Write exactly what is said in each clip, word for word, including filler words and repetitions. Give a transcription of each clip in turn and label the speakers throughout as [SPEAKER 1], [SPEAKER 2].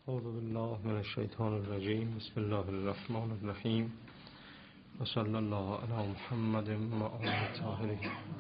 [SPEAKER 1] اعوذ بالله من الشیطان الرجیم. بسم الله الرحمن الرحیم و صلی الله علی محمد و آل الطاهرین.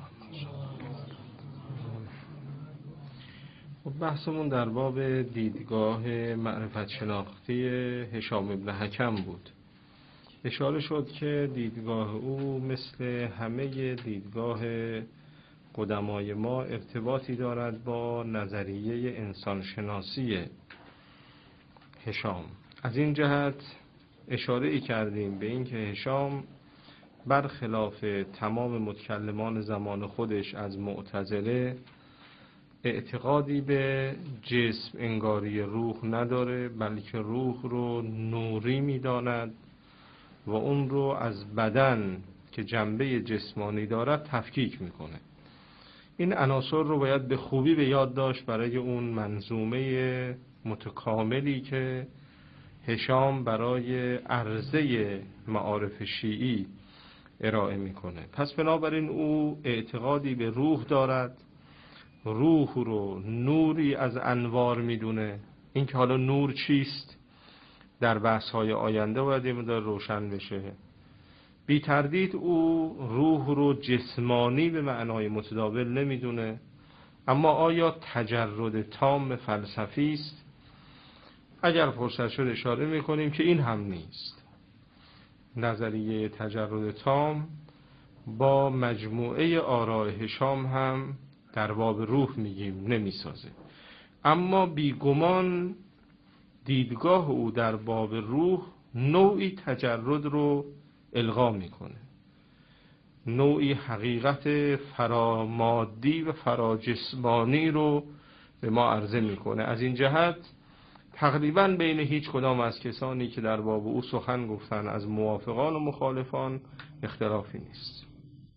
[SPEAKER 1] بحثمون در باب دیدگاه معرفت شناختی هشام بن حکم بود. اشاره شد که دیدگاه او مثل همه دیدگاه قدمای ما ارتباطی دارد با نظریه انسانشناسی هشام. از این جهت اشاره ای کردیم به این که هشام برخلاف تمام متکلمان زمان خودش از معتزله اعتقادی به جسم انگاری روح نداره، بلکه روح رو نوری می‌داند و اون رو از بدن که جنبه جسمانی دارد تفکیک میکنه. این عناصر رو باید به خوبی به یاد داشت برای اون منظومه متکاملی که هشام برای عرضه معارف شیعی ارائه میکنه. پس بنابراین او اعتقادی به روح دارد، روح رو نوری از انوار میدونه. این که حالا نور چیست در بحث‌های آینده باید یه مقدار روشن بشه. بی تردید او روح رو جسمانی به معنای متداول نمیدونه، اما آیا تجرد تام فلسفی است؟ اگر فرصت شد اشاره میکنیم که این هم نیست. نظریه تجرد تام با مجموعه آراء هشام هم در باب روح میگیم نمیسازه، اما بیگمان دیدگاه او در باب روح نوعی تجرد رو الغا میکنه، نوعی حقیقت فرامادی و فراجسمانی رو به ما عرضه میکنه. از این جهت تقریبا بین هیچ کدام از کسانی که در باب او سخن گفتن از موافقان و مخالفان اختلافی نیست.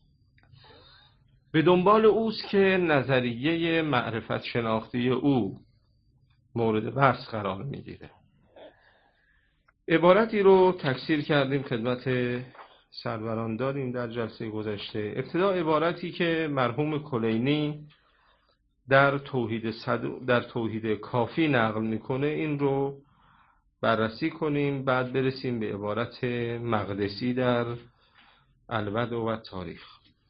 [SPEAKER 1] به دنبال اوست که نظریه معرفت شناختی او مورد بحث قرار میگیره. عبارتی رو تکثیر کردیم خدمت سروران داریم در جلسه گذشته. ابتدا عبارتی که مرحوم کلینی در توحید صد... در توحید کافی نقل میکنه این رو بررسی کنیم، بعد برسیم به عبارت مقدسی در البدء و تاریخ.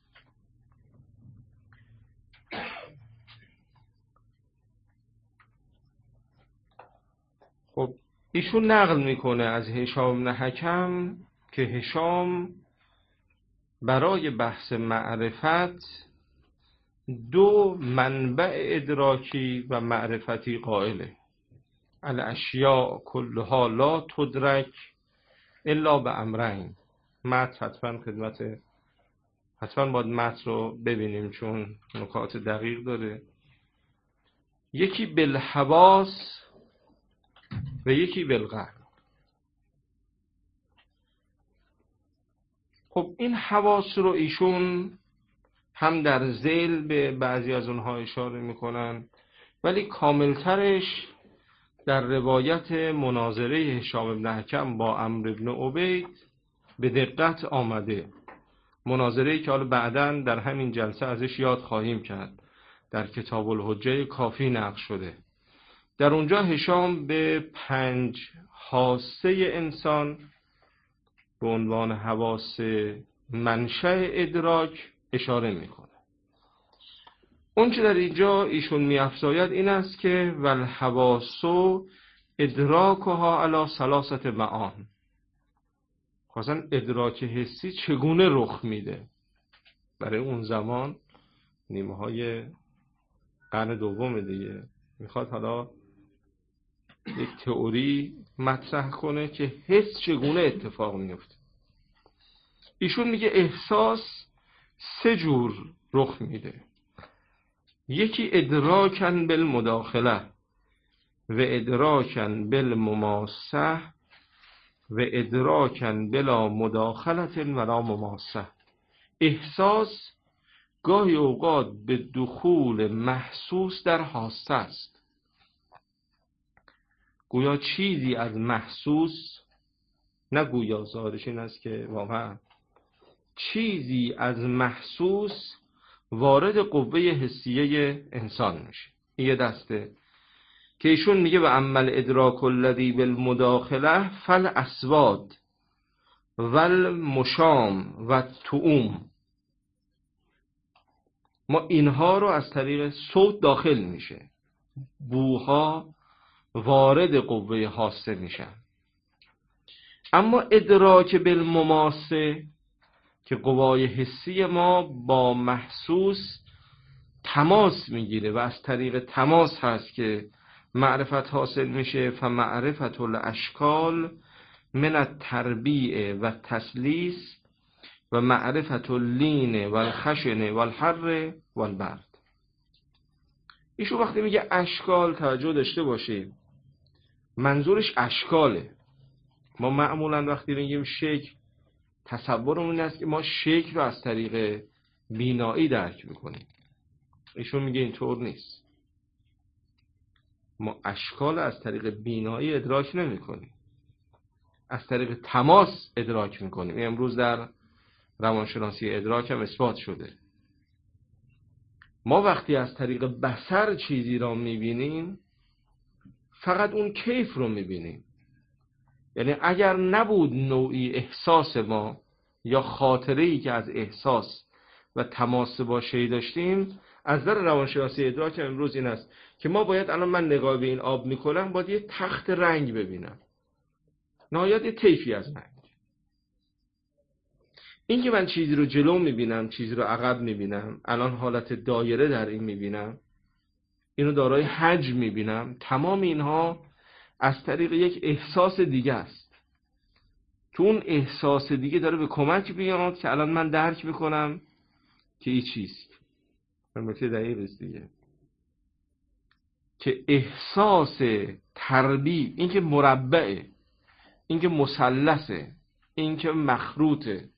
[SPEAKER 1] خب ایشون نقل میکنه از هشام بن حکم که هشام برای بحث معرفت دو منبع ادراکی و معرفتی قائله. الاشیاء کلها لا تدرک الا به امرین. متن حتما خدمت حتما باید متن رو ببینیم چون نکات دقیق داره. یکی بالحواس و یکی بالقلب. خب این حواس رو ایشون هم در ذیل به بعضی از اونها اشاره میکنن، ولی کاملترش در روایت مناظره هشام بن حکم با عمرو بن عبید به دقت آمده. مناظره‌ای که حالا بعداً در همین جلسه ازش یاد خواهیم کرد، در کتاب الحجه کافی نقل شده. در اونجا هشام به پنج حاسه انسان به عنوان حواس منشأ ادراک اشاره میکنه. اون چه در اینجا ایشون می‌افزاید این است که والحواس ادراکها علی ثلاثه معان. خاصا ادراک حسی چگونه رخ میده؟ برای اون زمان نیمه های قرن دوم دیگه میخواد حالا یک تئوری مطرح کنه که حس چگونه اتفاق میفته. ایشون میگه احساس سه جور رخ میده. یکی ادراکن بالمداخله و ادراکن بالمماسه و ادراکن بلا مداخلت ولا مماسه. احساس گاهی اوقات به دخول محسوس در حاسه است. گویا چیزی از محسوس، نه گویا ظاهرش این است که واقعا چیزی از محسوس وارد قوه حسیه انسان میشه. این یه دسته. که ایشون میگه و عمل ادراک الذی بالمداخله فل اسواد ول مشام و توم. ما اینها رو از طریق صوت داخل میشه، بوها وارد قوه حاسه میشن. اما ادراک بالمماسه که قوای حسی ما با محسوس تماس میگیره و از طریق تماس هست که معرفت حاصل میشه. فمعرفت الاشکال من التربیع و تسلیس و معرفت اللین و الخشن و الحر و البرد. ایشون وقتی میگه اشکال توجه داشته باشید، منظورش اشکاله. ما معمولا وقتی میگیم شکل، تصورمون این است که ما شکل رو از طریق بینایی درک میکنیم. ایشون میگه اینطور نیست. ما اشکال از طریق بینایی ادراک نمی کنیم، از طریق تماس ادراک میکنیم. امروز در روانشناسی ادراک هم اثبات شده. ما وقتی از طریق بصر چیزی را میبینیم فقط اون کیف رو میبینیم. یعنی اگر نبود نوعی احساس ما یا خاطره‌ای که از احساس و تماس با شی داشتیم، از نظر روانشناسی ادراک امروز این است که ما باید الان من نگاه به این آب میکنم باید یه تخت رنگ ببینم، نهایت یه طیفی از رنگ. این که من چیزی رو جلو میبینم، چیزی رو عقب میبینم، الان حالت دایره در این میبینم، اینو دارای حجم میبینم، تمام اینها از طریق یک احساس دیگه است. تو اون احساس دیگه داره به کمک بیاد که الان من درک میکنم که این چیست. البته دقیق است دیگه، که احساس تربیع، این که مربعه، این که مثلثه، این که مخروطه،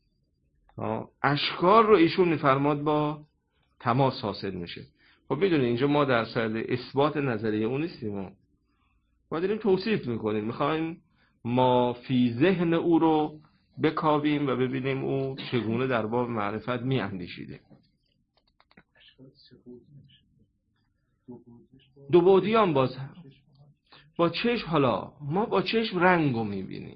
[SPEAKER 1] اشکال رو ایشون میفرماد با تماس حاصل میشه. خب میدونی اینجا ما در سر اثبات نظریه اون نیستیم، ما ما داریم توصیف میکنیم، میخوایم ما فی ذهن او رو بکاویم و ببینیم او چگونه در باب معرفت میاندیشیده. دو بعدی هم باز هم با چشم، حالا ما با چشم رنگ رو میبینیم.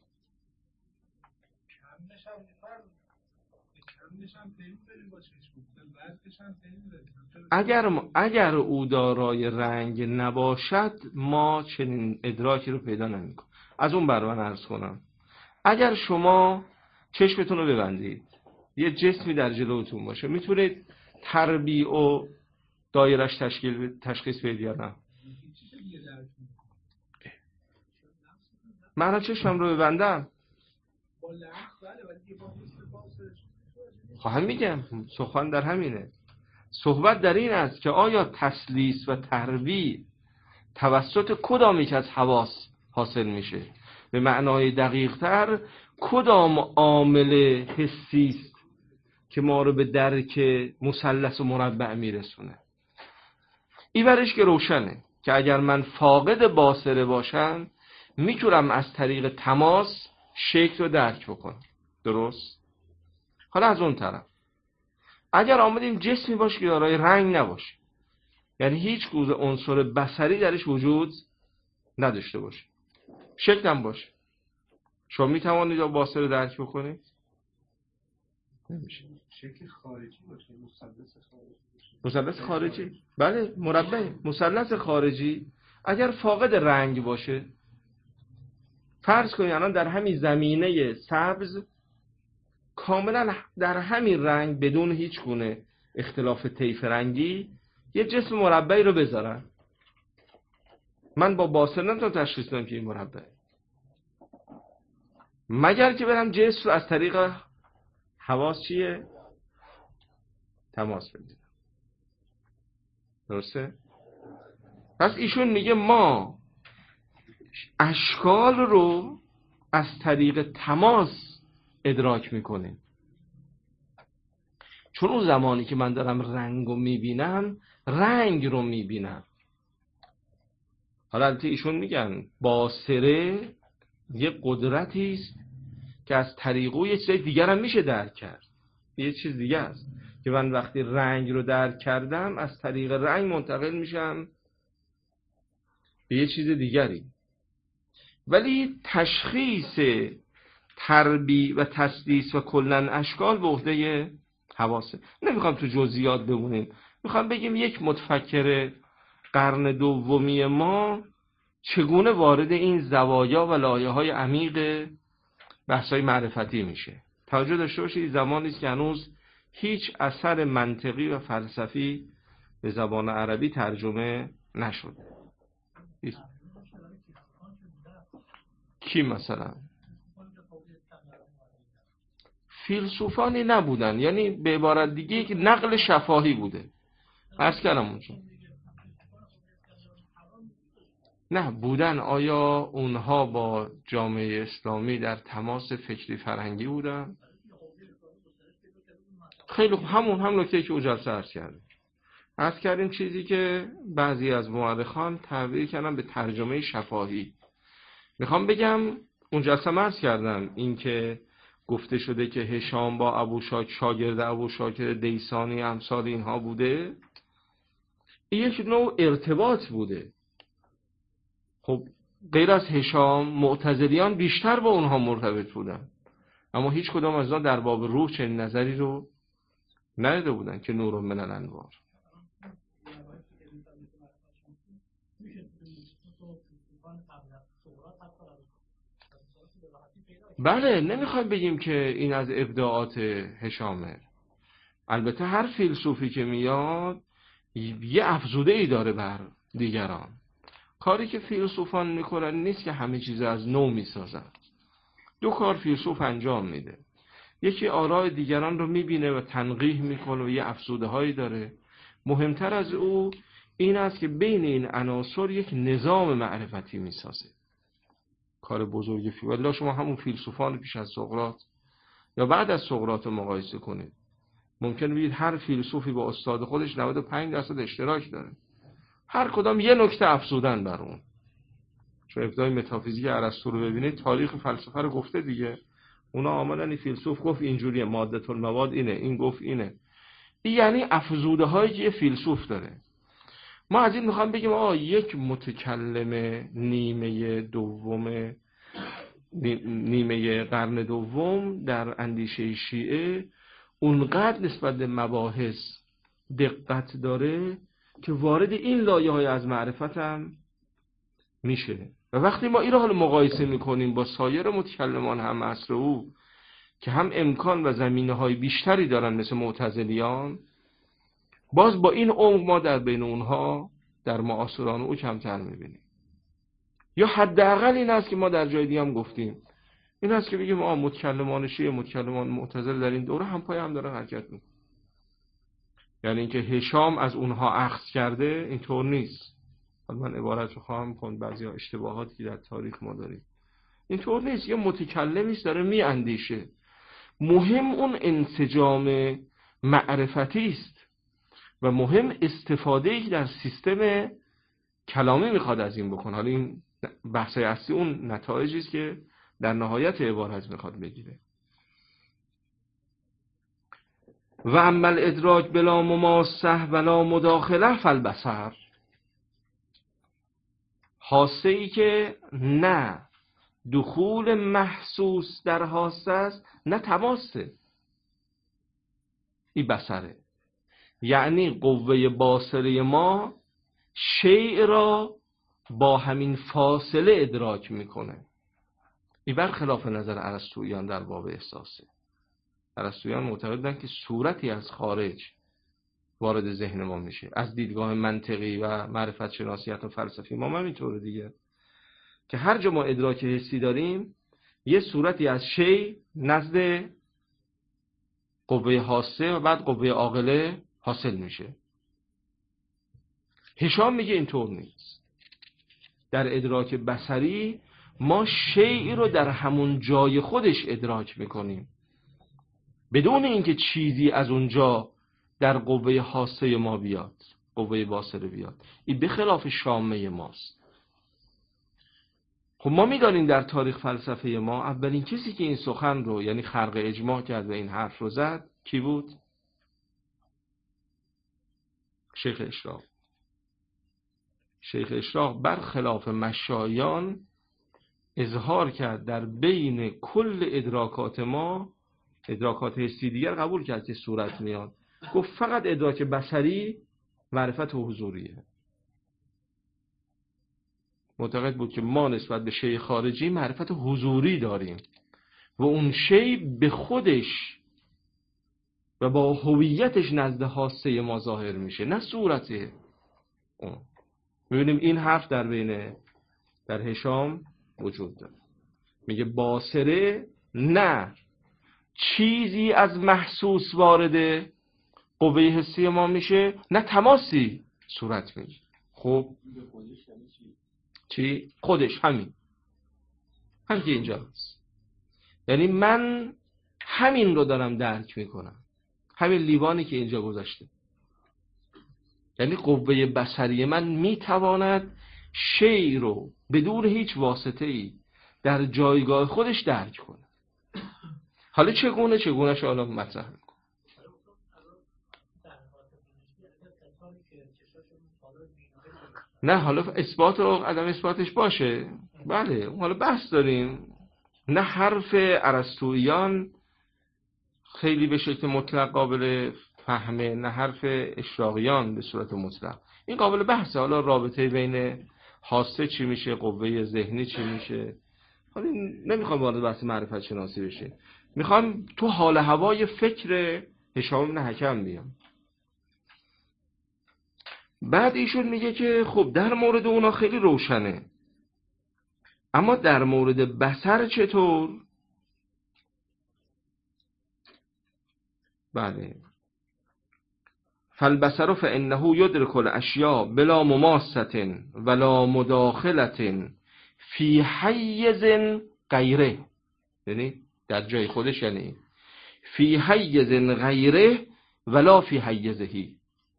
[SPEAKER 1] اگر اگر او دارای رنگ نباشد ما چنین ادراکی رو پیدا نمی‌کنیم. از اون برون عرض کنم، اگر شما چشمتون رو ببندید، یه جسمی در جلوتون باشه، میتونید تربیع و دایرش تشکیل تشخیص بدید یا نه؟ من چشمم رو ببندم خواهم میگم، سخن در همینه. صحبت در این است که آیا تسلیس و تربیع توسط کدام یک از حواس حاصل میشه؟ به معنای دقیق تر کدام عامل حسی است که ما رو به درک مثلث و مربع میرسونه؟ این برش که روشنه که اگر من فاقد باصره باشم میتونم از طریق تماس شکل رو درک بکنم. درست؟ حالا از اون طرف اگر آمدیم جسمی باشه که دارای رنگ نباشه، یعنی هیچ گونه عنصر بصری درش وجود نداشته باشه، شکل هم باشه، شما میتوانید با باصره درک بکنید؟ نمیشه.
[SPEAKER 2] شکل خارجی باشه، مثلث خارجی باشه.
[SPEAKER 1] مثلث خارجی؟ بله، مربع. مثلث خارجی اگر فاقد رنگ باشه، فرض کنید الان در همین زمینه سبز کاملا در همین رنگ بدون هیچ گونه اختلاف طیف رنگی یه جسم مربعی رو بذارن، من با باصر نمیتونم تشخیص بدم که این مربعه، مگر که برم جسم رو از طریق حواس چیه؟ تماس بگیرم. درسته؟ پس ایشون میگه ما اشکال رو از طریق تماس ادراک میکنیم، چون اون زمانی که من دارم رنگ رو میبینم رنگ رو میبینم. حالا البته ایشون میگن باصره یه قدرتی است که از طریق او یه چیز دیگر هم میشه درک کرد. یه چیز دیگه است که من وقتی رنگ رو درک کردم از طریق رنگ منتقل میشم به یه چیز دیگری. ولی تشخیص تربیع و تسدیس و کلن اشکال به عهده حواسه. نمیخوام تو جزئیات بمونیم، میخوام بگیم یک متفکر قرن دومی ما چگونه وارد این زوایا و لایه‌های عمیق بحث‌های معرفتی میشه. توجه داشته باشید زمانی است که هنوز هیچ اثر منطقی و فلسفی به زبان عربی ترجمه نشده. کی مثلا؟ فیلسوفانی نبودن، یعنی به عبارت دیگه که نقل شفاهی بوده. عرض کردم اونجا نه بودن. آیا اونها با جامعه اسلامی در تماس فکری فرهنگی بودن؟ خیلی خوب، همون هم نکته که اجازه عرض کرده. عرض کردیم چیزی که بعضی از مورخان تعبیر کردن به ترجمه شفاهی. میخوام بگم اون جلسه عرض کردم این که گفته شده که هشام با ابو شاک شاگرد ابو شاکر دیسانی امثال اینها بوده، این یک نوع ارتباط بوده. خب غیر از هشام معتزلیان بیشتر با اونها مرتبط بودن، اما هیچ کدام از آنها در باب روح چنین نظری رو ندیده بودن که نور من الانوار. بله نمیخوایم بگیم که این از ابداعات هشامه. البته هر فیلسوفی که میاد یه افزوده ای داره بر دیگران. کاری که فیلسوفان میکنن نیست که همه چیز از نو میسازن. دو کار فیلسوف انجام میده. یکی آراء دیگران رو میبینه و تنقیح میکنه و یه افزوده هایی داره. مهمتر از او این است که بین این عناصر یک نظام معرفتی میسازه. کار بزرگی فی والله. شما همون فیلسوفان پیش از سقراط یا بعد از سقراط مقایسه کنید، ممکن بگید هر فیلسوفی با استاد خودش نود و پنج درصد اشتراک داره. هر کدام یه نکته افزودن بر اون. چون ابداع متافیزیک ارسطو رو ببینید تاریخ فلسفه رو گفته دیگه. اونا آمدن این فیلسوف گفت اینجوریه، ماده المواد اینه، این گفت اینه. این یعنی افزوده هایی که فیلسوف داره. ما از این میخوام بگیم آه یک متکلم نیمه دوم نیمه قرن دوم در اندیشه شیعه اونقدر نسبت به مباحث دقت داره که وارد این لایه های از معرفت هم میشه. و وقتی ما این رو حالا مقایسه میکنیم با سایر متکلمان هم عصر او که هم امکان و زمینه های بیشتری دارن مثل معتزلیان، باز با این عمق ما در بین اونها در معاصران او کمتر میبینیم. یا حداقل این است که ما در جای دیگه هم گفتیم، این است که بگیم آ متکلمان شیعه متکلمان معتزله در این دوره هم پای هم دارن حرکت میکنن. یعنی اینکه هشام از اونها اخذ کرده اینطور نیست. حالا من عبارت رو خواهم کن بعضی ها اشتباهاتی که در تاریخ ما داریم اینطور نیست. یه متکلمی است داره می اندیشه. مهم اون انسجام معرفتی است و مهم استفاده‌ای که در سیستم کلامی میخواد از این بکنه. حالا این بحث اصلی اون نتایجی است که در نهایت عبارت میخواد بگیره. و اما الادراک بلا مماسه ولا مداخله فالبصر، حاسه ای که نه دخول محسوس در حاسه است نه تماسه، این بصره. یعنی قوه باصره ما شیء را با همین فاصله ادراک میکنه. این برخلاف نظر ارسطویان در باب احساسه. ارسطویان معتقدند که صورتی از خارج وارد ذهن ما میشه. از دیدگاه منطقی و معرفت شناسیت و فلسفی ما هم اینطوره دیگه، که هر جا ما ادراک حسی داریم یه صورتی از شی نزد قوه حاسه و بعد قوه عاقله حاصل میشه. هشام میگه اینطور نیست. در ادراک بصری ما شیئی رو در همون جای خودش ادراک میکنیم بدون اینکه چیزی از اونجا در قوه حاسه ما بیاد، قوه باصره بیاد. این به خلاف شامه ماست. خب ما میدانیم در تاریخ فلسفه ما اولین کسی که این سخن رو یعنی خرق اجماع کرد و این حرف رو زد کی بود؟ شیخ اشراق. شیخ اشراق برخلاف مشایان اظهار کرد در بین کل ادراکات ما، ادراکات حسی دیگر قبول کرد که صورت میاد، گفت فقط ادراک بصری معرفت حضوریه. معتقد بود که ما نسبت به شی خارجی معرفت حضوری داریم و اون شی به خودش و با هویتش نزد حاسه ما ظاهر میشه، نه صورته. میبینیم این حرف در بین در هشام وجود داره. میگه باصره نه چیزی از محسوس وارد قوه حسی ما میشه، نه تماسی صورت میگه. خب چی؟ خودش همین همین که اینجا هست. یعنی من همین رو دارم درک میکنم، همین لیوانی که اینجا گذاشته. یعنی قوه بصری من میتواند شی رو بدون هیچ واسطه ای در جایگاه خودش درک کنه. حالا چگونه چگونه شو الان مطرح میکنم. نه حالا اثبات و عدم اثباتش باشه، بله حالا بحث داریم. نه حرف ارسطوییان خیلی به شکل مطلق قابل فهمه، نه حرف اشراقیان به صورت مطلق. این قابل بحثه. حالا رابطه بین حاسه چی میشه، قوه ذهنی چی میشه، حالا نمیخوام وارد بحث معرفت شناسی بشه، میخوام تو حال هوای فکر هشام بن حکم بیام. بعد ایشون میگه که خب در مورد اونا خیلی روشنه، اما در مورد بصر چطور؟ بله فالبصر فانه یدرک الاشیاء بلا مماسة ولا مداخلة فی حیز غیره، یعنی در جای خودش، یعنی فی حیز غیره ولا فی حیزهی.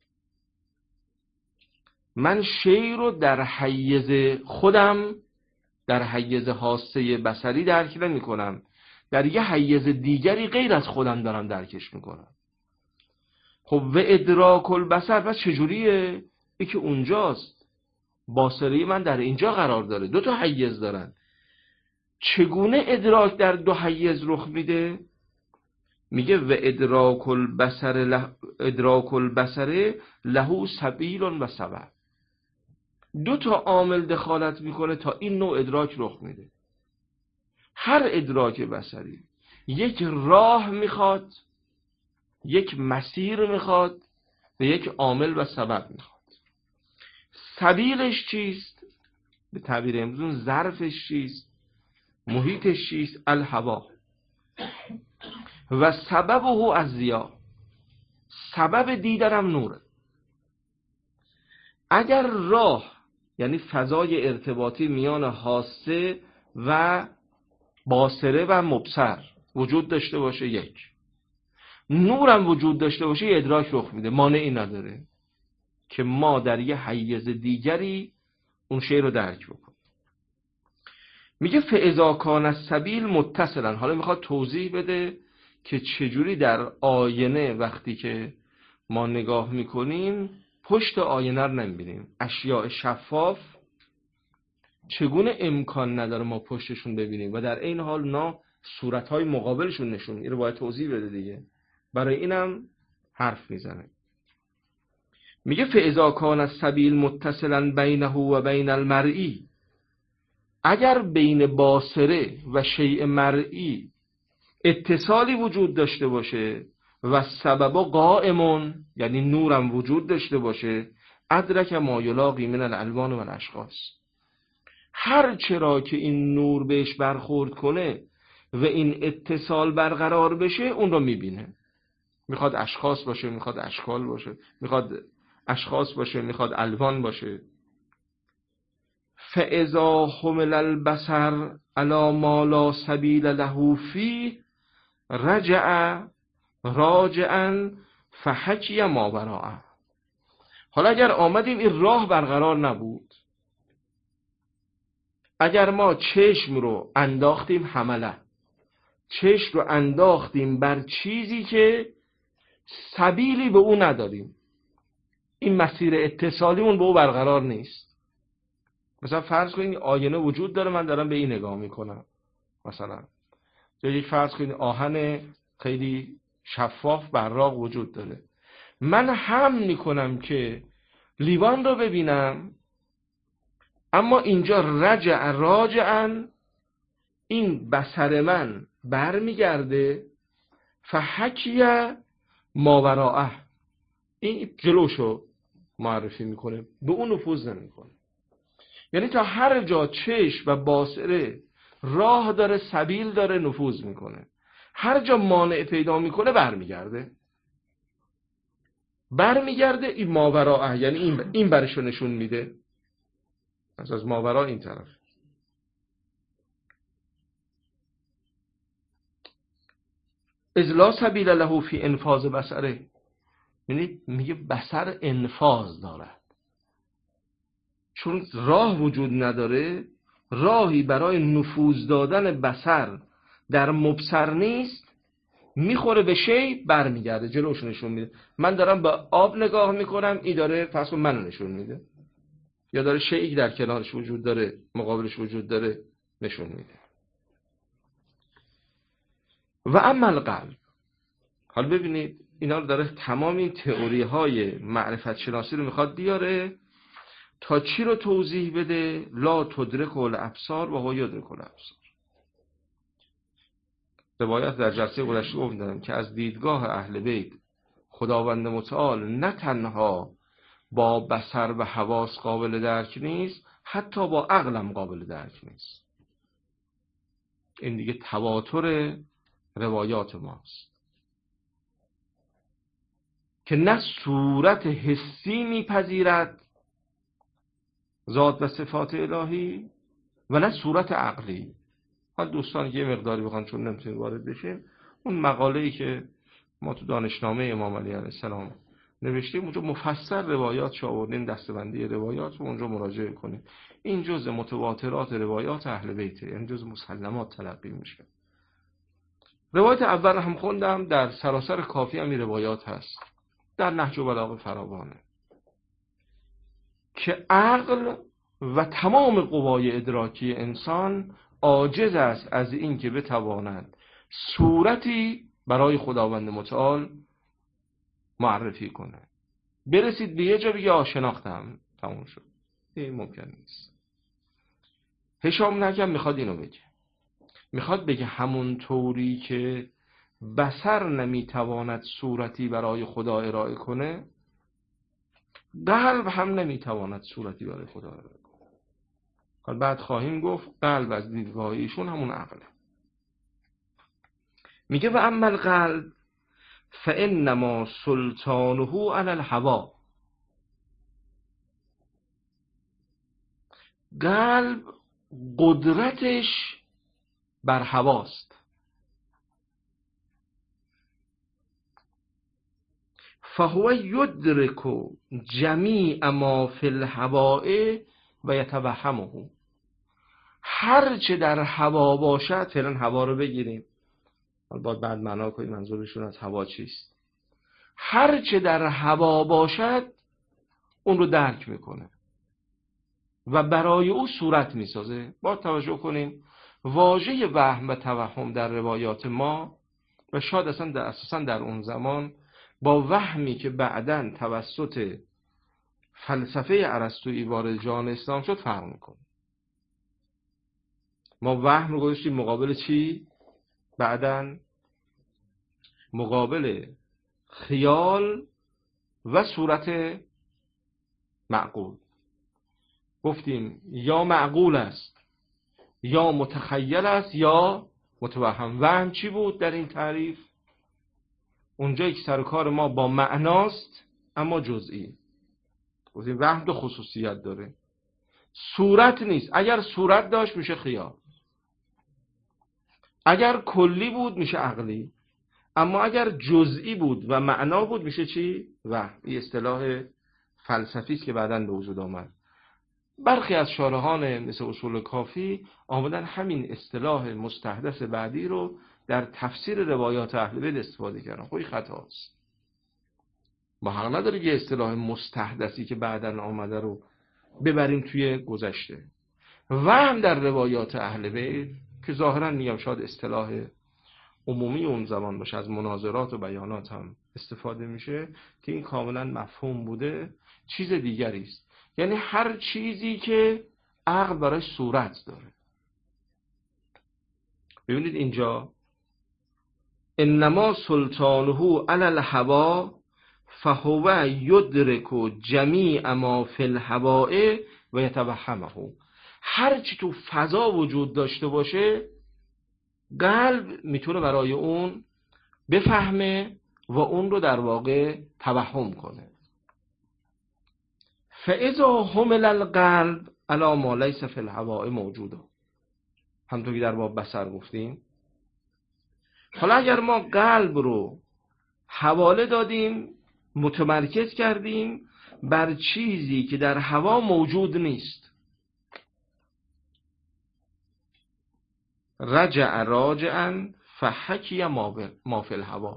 [SPEAKER 1] من شی رو در حیز خودم، در حیز حاسه بصری درک نمی کنم، در یه حیز دیگری غیر از خودم دارم درکش میکنم. خب و ادراک البصر پس چجوریه؟ یکی اونجاست، باصری من در اینجا قرار داره، دو تا حیز دارن. چگونه ادراک در دو حیز رخ میده؟ میگه و ادراک البصر له ادراک البصر له سبیل و سبب. دو تا عامل دخالت میکنه تا این نوع ادراک رخ میده. هر ادراک بصری یک راه میخواد، یک مسیر میخواد و یک عامل و سبب میخواد. سبیلش چیست؟ به تعبیر امروز ظرفش چیست؟ محیطش چیست؟ الهوا. و سببه از ضیا، سبب دیدنم نوره. اگر راه یعنی فضای ارتباطی میان حاسه و باصره و مبصر وجود داشته باشه، یک نورم وجود داشته باشه، یه ادراک رخ میده، مانعی نداره که ما در یه حیز دیگری اون شی رو درک بکنیم. میگه فاذا کان السبیل متصلا. حالا میخواد توضیح بده که چجوری در آینه وقتی که ما نگاه میکنیم پشت آینه رو نمیبینیم، اشیاء شفاف چگونه امکان نداره ما پشتشون ببینیم و در این حال نا صورتهای مقابلشون نشون. این رو باید توضیح بده دیگه، برای اینم حرف میزنه. میگه فاذا کان السبیل متصلا بینه و بین المرئی. اگر بین باصره و شیء مرئی اتصالی وجود داشته باشه و سبب قائمون، یعنی نورم وجود داشته باشه، ادرک ما یلاقی من الالوان و الاشخاص. هر چرا که این نور بهش برخورد کنه و این اتصال برقرار بشه اون رو میبینه. میخواد اشخاص باشه، میخواد اشکال باشه، میخواد اشخاص باشه، میخواد الوان باشه. فاذا حمل البصر علی ما لا سبیل له فی رجع راجعا فحکی ما وراءه. حالا اگر آمدیم این راه برقرار نبود، اگر ما چشم رو انداختیم حمله، چشم رو انداختیم بر چیزی که سبیلی به او نداریم، این مسیر اتصالیمون به او برقرار نیست،
[SPEAKER 3] مثلا فرض کنید آینه وجود داره، من دارم به این نگاه میکنم مثلا، یا یک فرض کنید آهن خیلی شفاف براق وجود داره، من هم میکنم که لیوان رو ببینم، اما اینجا رجع راجعن، این بصر من برمیگرده، فحکیه ماوراءه، این جلوشو معرفی میکنه، به اون نفوذ نمیکنه. یعنی تا هر جا چشم و باصره راه داره، سبیل داره، نفوذ میکنه. هر جا مانع پیدا میکنه برمیگرده برمیگرده این ماوراءه، یعنی این این برشو نشون میده، از از ماورا این طرف. اذ لا سبیل له فی انفاذ بصره، یعنی میگه بصر انفاذ دارد، چون راه وجود نداره، راهی برای نفوذ دادن بصر در مبصر نیست، میخوره به شی برمیگرده، جلوش نشون میده. من دارم به آب نگاه میکنم، این داره پس منو نشون میده، یا داره شیئی در کنارش وجود داره، مقابلش وجود داره، نشون میده. و اما القلب، حال ببینید اینا رو داره، تمام این تئوری های معرفت شناسی رو میخواد بیاره تا چی رو توضیح بده؟ لا تدرک الابصار و هو یدرک الابصار. روایت در جلسه گذشته گفتم که از دیدگاه اهل بیت خداوند متعال نه تنها با بصر و حواس قابل درک نیست، حتی با عقلم قابل درک نیست. این دیگه تواتر روایات ماست که نه صورت حسی میپذیرد ذات و صفات الهی و نه صورت عقلی. حال دوستان که یه مقداری بخوان، چون نمیتونید وارد بشیم، اون مقاله‌ای که ما تو دانشنامه امام علی علیه السلام نوشتیم اونجا مفصل روایات آوردیم، دسته‌بندی روایات رو اونجا مراجعه کنید. این جزء متواترات روایات اهل بیته، یعنی جزء مسلمات تلقی میشه. روایت اول هم خوندم، در سراسر کافی هم این روایات هست، در نهج البلاغه فراوانه، که عقل و تمام قوای ادراکی انسان عاجز است از این که بتواند صورتی برای خداوند متعال معرفی کنه. برسید به یه جا بگه آ شناختم، تموم شد. این ممکن نیست. هشام بن حکم میخواد اینو بگه، میخواد بگه همون طوری که بصر نمیتواند صورتی برای خدا ارائه کنه، قلب هم نمیتواند صورتی برای خدا ارائه کنه. حالا بعد خواهیم گفت قلب از دیدگاه ایشون همون عقله. میگه و اما القلب فانما سلطانه علی الهوا، قلب قدرتش بر هواست. فهو یدرک جمیع ما فی الهواء و یتوهمه، هر چه در هوا باشد، فعلا هوا رو بگیریم، باید بعد معنا کنیم منظورشون از هوا چیست. هر چه در هوا باشد اون رو درک میکنه و برای او صورت میسازه. با توجه کنیم واژه وهم و توهم در روایات ما و شاید اصلا در اساسا در اون زمان با وهمی که بعداً توسط فلسفه ارسطویی وارد جهان اسلام شد فرق میکنه. ما وهم رو گذاشتیم مقابل چی؟ بعداً مقابل خیال و صورت معقول. گفتیم یا معقول است، یا متخیل است، یا متوهم. وهم چی بود در این تعریف؟ اونجا یک سر کار ما با معناست اما جزئی. گفتیم وهم دو خصوصیت داره، صورت نیست. اگر صورت داشت میشه خیال، اگر کلی بود میشه عقلی، اما اگر جزئی بود و معنا بود میشه چی؟ وهم. این اصطلاح فلسفی است که بعداً به وجود آمد. برخی از شارحان مثل اصول کافی آمدن همین اصطلاح مستحدث بعدی رو در تفسیر روایات اهل بیت استفاده کردن. خب این خطاست. ما حق نداره یه اصطلاح مستحدثی که بعداً آمده رو ببریم توی گذشته. وهم در روایات اهل بیت که ظاهرا میگم شاید اصطلاح عمومی اون زمان باشه، از مناظرات و بیانات هم استفاده میشه، که این کاملا مفهوم بوده، چیز دیگری است. یعنی هر چیزی که عقل براش صورت داره. ببینید اینجا انما سلطانه علی الهوى فهو یدرک جمیع ما فی الهواء و یتوهمه. هر چی تو فضا وجود داشته باشه قلب میتونه برای اون بفهمه و اون رو در واقع توهم کنه. فاذا حمل القلب علی ما لیس فی الهواء موجوده، همونطور که در باب بصر گفتیم. حالا اگر ما قلب رو حواله دادیم، متمرکز کردیم بر چیزی که در هوا موجود نیست، رجع راجعا فحکی ما فی الهوا.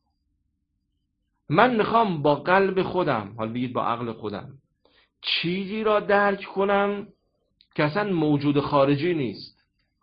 [SPEAKER 3] من میخوام با قلب خودم، حالا بگید با عقل خودم، چیزی را درک کنم که اصلا موجود خارجی نیست،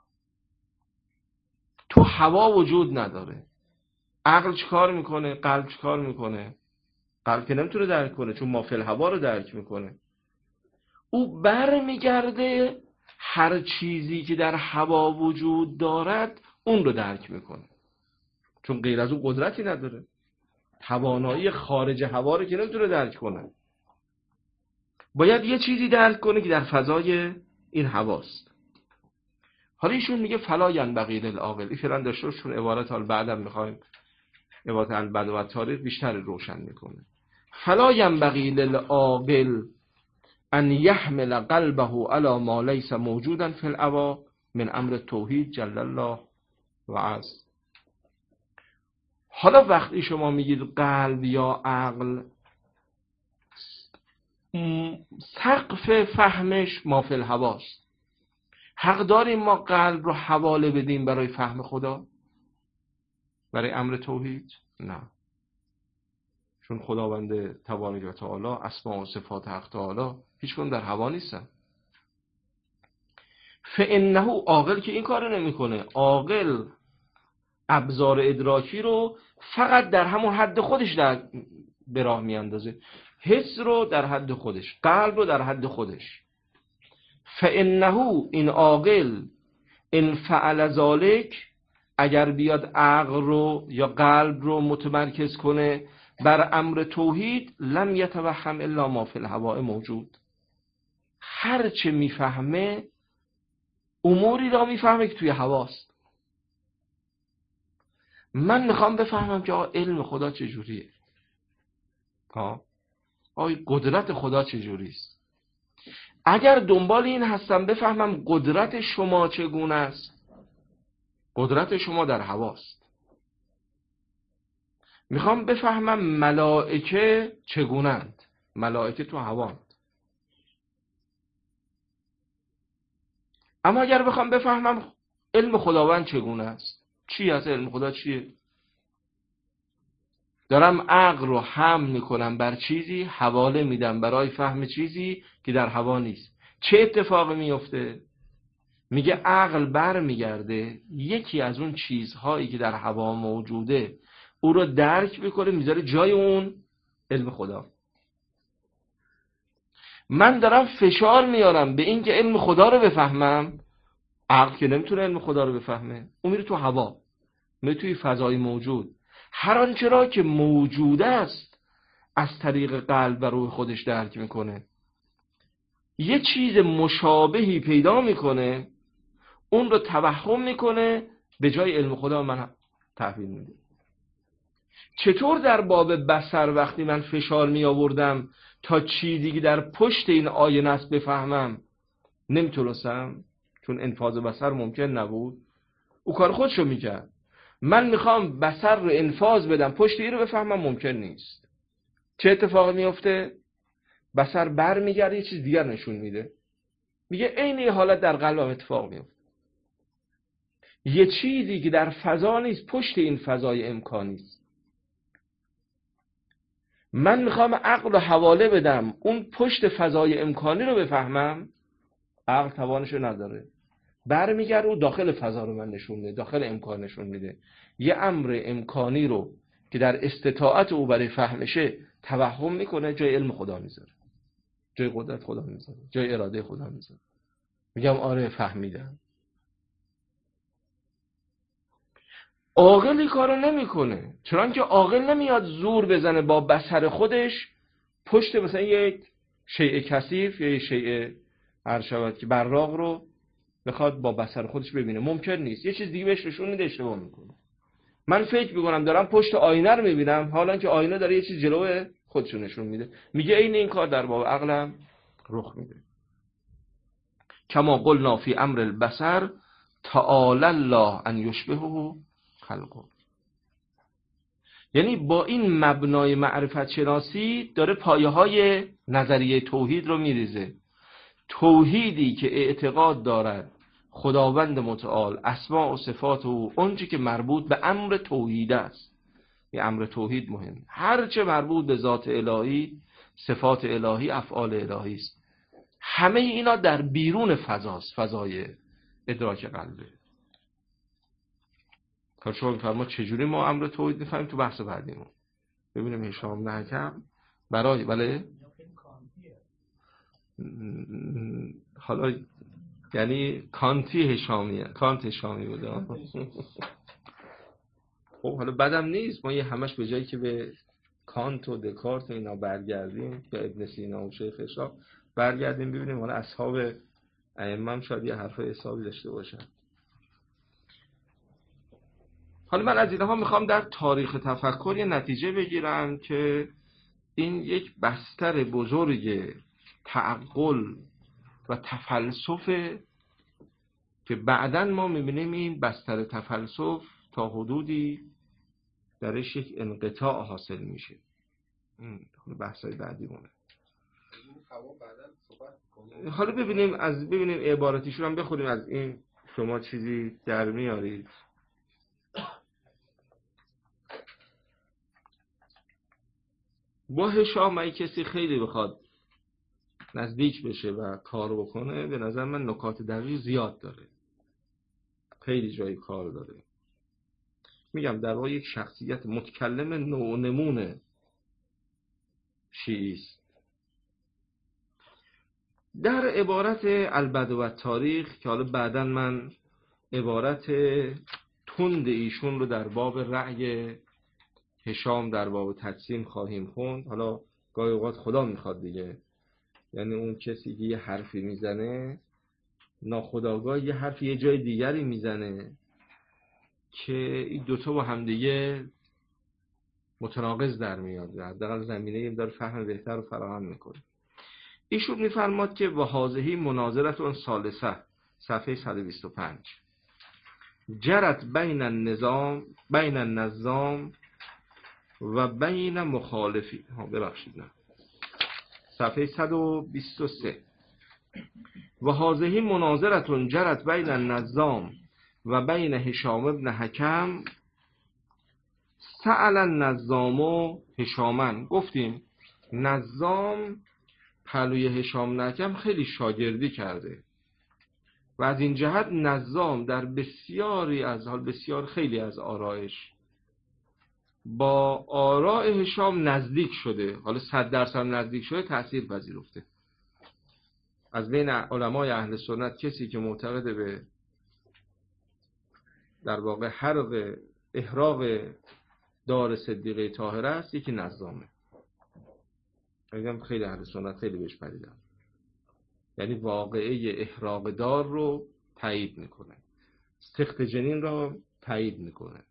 [SPEAKER 3] تو هوا وجود نداره. عقل چیکار میکنه؟ قلب چیکار میکنه؟ قلب که نمیتونه درک کنه چون ما فی الهوا رو درک میکنه. او بر میگرده هر چیزی که در هوا وجود دارد اون رو درک میکنه، چون غیر از اون قدرتی نداره، توانایی خارج هوا رو که نمیتونه درک کنه. باید یه چیزی درک کنه که در فضای این هواست. حالا ایشون میگه فلا ینبغی للعاقل. این فعلا داشته چون عبارت حال بعدم میخوایم عبارت البدو و تاریخ بیشتر روشن میکنه. فلا ینبغی للعاقل ان یحمل قلبه علی ما لیس موجودا فی الهوا من امر توحید جل الله و عز. حالا وقتی شما میگید قلب یا عقل، سقف فهمش ما فی الهواست. حق داریم ما قلب رو حواله بدیم برای فهم خدا، برای امر توحید؟ نه، چون خداوند تبارک و تعالی اسماء و صفات حق تعالی هیچ کدوم در هوا نیستن. فانه عاقل که این کارو نمیکنه. عاقل ابزار ادراکی رو فقط در همون حد خودش در به راه میاندازه، حس رو در حد خودش، قلب رو در حد خودش. فانه این عاقل ان فعل ذلک، اگر بیاد عقل رو یا قلب رو متمرکز کنه بر امر توحید، لم یتوهم الا ما فی الهواء موجود. هر چه میفهمه اموری را میفهمه که توی هواست. من میخوام بفهمم که علم خدا چجوریه، ها آیا قدرت خدا چجوریست. اگر دنبال این هستم بفهمم قدرت شما چگونه است، قدرت شما در هواست. میخوام بفهمم ملائکه چگونند، ملائکه تو هواند. اما اگر بخوام بفهمم علم خداوند چگونه است، چی از علم خدا چیه، دارم عقل رو حمل میکنم بر چیزی، حواله میدم برای فهم چیزی که در هوا نیست. چه اتفاقی میفته؟ میگه عقل بر میگرده یکی از اون چیزهایی که در هوا موجوده او رو درک میکنه، میذاره جای اون علم خدا. من دارم فشار میارم به این که علم خدا رو بفهمم، عقل که نمیتونه علم خدا رو بفهمه، اون میره تو هوا، میره توی فضای موجود. هر آنچه را که موجوده است از طریق قلب و روح خودش درک میکنه. یه چیز مشابهی پیدا میکنه، اون رو توهم میکنه، به جای علم خدا من تحویل میده. چطور در باب بصر وقتی من فشار می آوردم تا چیزی که در پشت این آینه است بفهمم، نمیتونستم، چون انفاذ بصر ممکن نبود، او کار خودشو میکرد. من میخوام بصر رو انفاذ بدم، پشت این رو بفهمم، ممکن نیست. چه اتفاقی میفته؟ بصر بر میگرده یه چیز دیگر نشون میده، میگه عین این حالت در قلبم اتفاق میفته. یه چیزی که در فضا نیست، پشت این فضای امکانی است. من میخوام عقل رو حواله بدم اون پشت فضای امکانی رو بفهمم، عقل توانشو نداره. برمیگرده او داخل فضا رو من نشون میده، داخل امکان نشون میده. یه امر امکانی رو که در استطاعت او برای فهمشه توهم میکنه، جای علم خدا میذاره، جای قدرت خدا میذاره، جای اراده خدا میذاره. میگم آره فهمیدم. عاقل کارو نمیکنه، چون که عاقل نمیاد زور بزنه با بصر خودش پشت مثلا یک شیء کثیف یا یک شیء هر شود که براق رو بخواد با بصر خودش ببینه. ممکن نیست. یه چیز دیگه بهش نشون میده، اشتباه میکنه. من فکر میکنم دارم پشت آینه رو میبینم، حالا که آینه داره یه چیز جلوی خودش نشون میده. میگه این این کار در باب عقلم رخ میده. کما قلنا فی امر البصر تعالی الله ان یشبهه خلقه. یعنی با این مبنای معرفت شناسی داره پایه های نظریه توحید رو میریزه. توحیدی که اعتقاد دارد خداوند متعال اسماء و صفات او اونچه که مربوط به امر توحید است. این امر توحید مهم، هر چه مربوط به ذات الهی، صفات الهی، افعال الهی است، همه اینا در بیرون فضاست، فضای ادراک قلبه. حالا شما میفرما چجوری ما امر توحید میفهمیم؟ تو بحث بعدیمون ببینیم هشام بن حکم برای بله حالا یعنی کانتی هشامیه، کانت هشامی بوده. خب حالا بدم نیست ما یه همش به جایی که به کانت و دکارت و اینا برگردیم یا ابن سینا و شیخ هشام برگردیم ببینیم حالا اصحاب ائمه هم شاید یه حرف حسابی داشته باشن. حالا من از اینها میخوام در تاریخ تفکر یه نتیجه بگیرم که این یک بستر بزرگ تعقل و تفلسف که بعداً ما میبینیم این بستر تفلسف تا حدودی درش یک انقطاع حاصل میشه. بحثای بعدی مونه. حالا ببینیم از ببینیم عبارتیشون هم بخونیم از این شما چیزی در میارید. با هشام ای کسی خیلی بخواد نزدیک بشه و کار بکنه به نظر من نکات دقیق زیاد داره، خیلی جای کار داره. میگم در واقع یک شخصیت متکلم نوع نمونه شیعیست. در عبارت البدو و تاریخ که حالا بعداً من عبارت تند ایشون رو در باب رأی هشام در باب تجسیم خواهیم خوند. حالا گاهی اوقات خدا میخواد دیگه، یعنی اون کسی که یه حرفی میزنه ناخودآگاه یه حرف یه جای دیگری میزنه که این دوتا با هم دیگه متناقض در میاد، حداقل زمینه این داره فهم بهتر رو فراهم میکنه. ایشون میفرماد که و هذه مناظرتون ثالثه صفحه صد و بیست و پنج جرت بین النظام بین النظام و بین مخالفی ها ببخشید نه صفحه صد و بیست و سه و هذه مناظرتون جرت بین النظام و بین هشام بن حکم سأل النظام و هشامن. گفتیم نظام پهلوی هشام بن حکم خیلی شاگردی کرده و از این جهت نظام در بسیاری از حال بسیار خیلی از آرایش با آراء هشام نزدیک شده. حالا صد درصد نزدیک شده تأثیر پذیرفته. از بین علمای اهل سنت کسی که معتقد به در واقع حرق احراق دار صدیقه طاهره است یکی نظامه. میگم خیلی اهل سنت خیلی بهش پریدن، یعنی واقعه احراق دار رو تایید میکنه، سخت جنین رو تایید میکنه.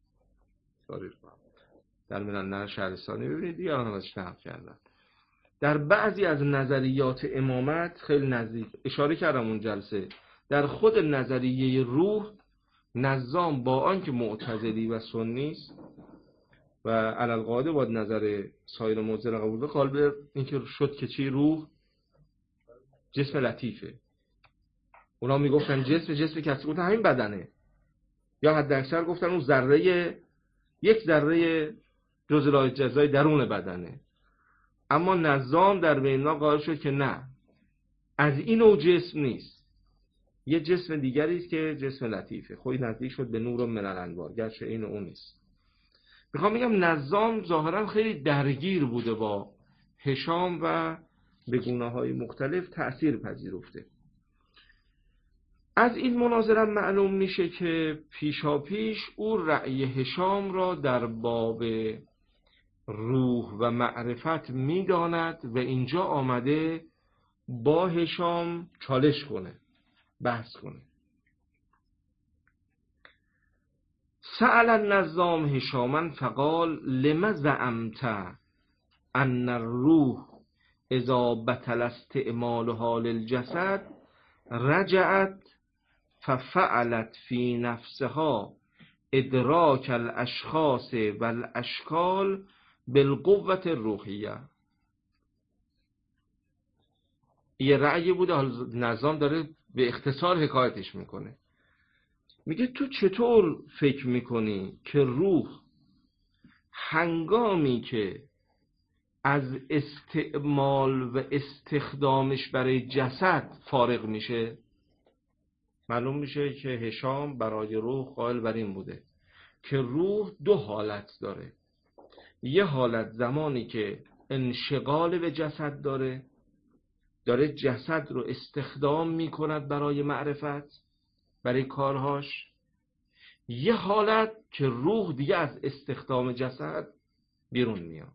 [SPEAKER 3] در منن شهرستانی ببینید دیگه هم ازش نقل کردن. در بعضی از نظریات امامت خیلی نزدیک، اشاره کردم اون جلسه، در خود نظریه روح نظام با آنکه معتزلی و سنی است و علل قاعده با نظر سایر معتزله قبول قال به اینکه شد که چی روح جسم لطیفه. اونا میگفتن جسم جسم کسی گفتن همین بدنه، یا حد اکثر گفتن اون ذره یک ذره جزء اجزای درون بدنه. اما نظام در بیننا قائل شد که نه، از این نوع جسم نیست، یه جسم دیگری است که جسم لطیفه، خودی نزدیک شد به نور من الانوار، گرچه این اون نیست. میخوام بگم نظام ظاهرا خیلی درگیر بوده با هشام و به گونه‌های مختلف تأثیر پذیرفته. از این مناظره معلوم میشه که پیشا پیش او رأی هشام را در باب روح و معرفت میداند و اینجا آمده با هشام چالش کنه، بحث کنه. سأل النظام هشاما فقال لما زعمت ان الروح اذا بطل استعمالها للجسد رجعت ففعلت في نفسها ادراک الاشخاص والاشکال بالقوة الروحیه. یه رأی بوده، نظام داره به اختصار حکایتش میکنه. میگه تو چطور فکر میکنی که روح هنگامی که از استعمال و استخدامش برای جسد فارغ میشه، معلوم میشه که هشام برای روح قائل بر این بوده که روح دو حالت داره. یه حالت زمانی که انشغال به جسد داره، داره جسد رو استخدام میکند برای معرفت، برای کارهاش. یه حالت که روح دیگه از استخدام جسد بیرون میاد.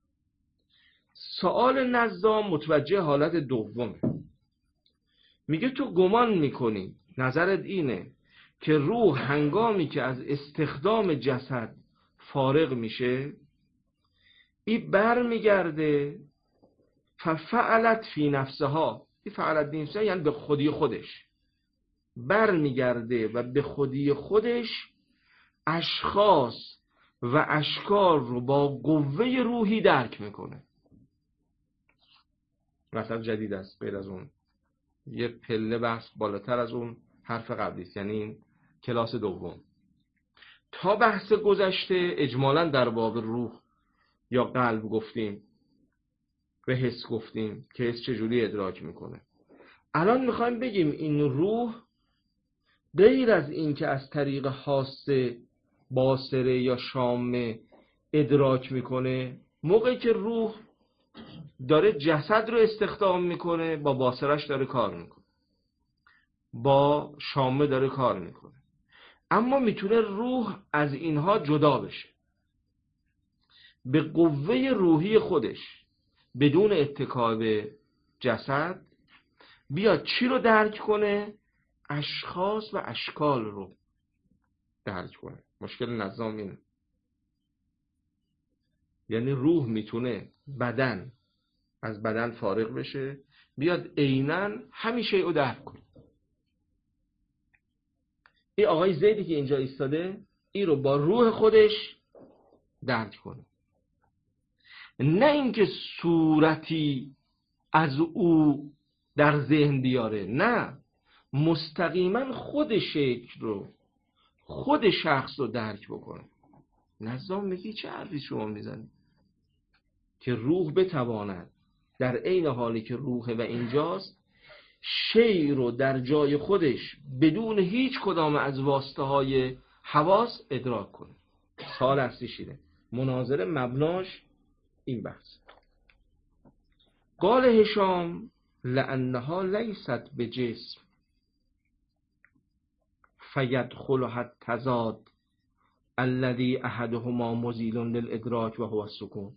[SPEAKER 3] سوال نظام متوجه حالت دومه. میگه تو گمان میکنی، نظرت اینه که روح هنگامی که از استخدام جسد فارغ میشه، این بر میگرده ففعلت فی نفسها، این فعلت فی نفسها یعنی به خودی خودش بر میگرده و به خودی خودش اشخاص و اشکال رو با قوه روحی درک میکنه. مثلا جدید است، غیر از اون یه پله بحث بالاتر از اون حرف قبلی است، یعنی این کلاس دوم. تا بحث گذشته اجمالاً در باب روح یا قلب گفتیم و حس گفتیم که حس چجوری ادراک میکنه. الان میخوایم بگیم این روح غیر از این که از طریق حاسه باصره یا شامه ادراک میکنه، موقعی که روح داره جسد رو استخدام میکنه با باصرش داره کار میکنه، با شامه داره کار میکنه، اما میتونه روح از اینها جدا بشه، به قوه روحی خودش بدون اتکا به جسد بیاد چی رو درک کنه؟ اشخاص و اشکال رو درک کنه. مشکل نظام اینه، یعنی روح میتونه بدن از بدن فارغ بشه، بیاد عیناً همین شیء رو درک کنه. این آقای زیدی که اینجا ایستاده این رو با روح خودش درک کنه، نه اینکه صورتی از او در ذهن بیاره، نه، مستقیما خود شکل رو، خود شخص رو درک بکنه. نظام میگه چه حرفی شما میزنید که روح بتواند در عین حالی که روحه و اینجاست شی رو در جای خودش بدون هیچ کدام از واسطه های حواس ادراک کنه. سال اصلی شیره مناظره مبناش این بحث. قال هشام لأنها لیست بجسم فیدخلها التضاد الذي احدهما مزیل للادراک و هو السکون.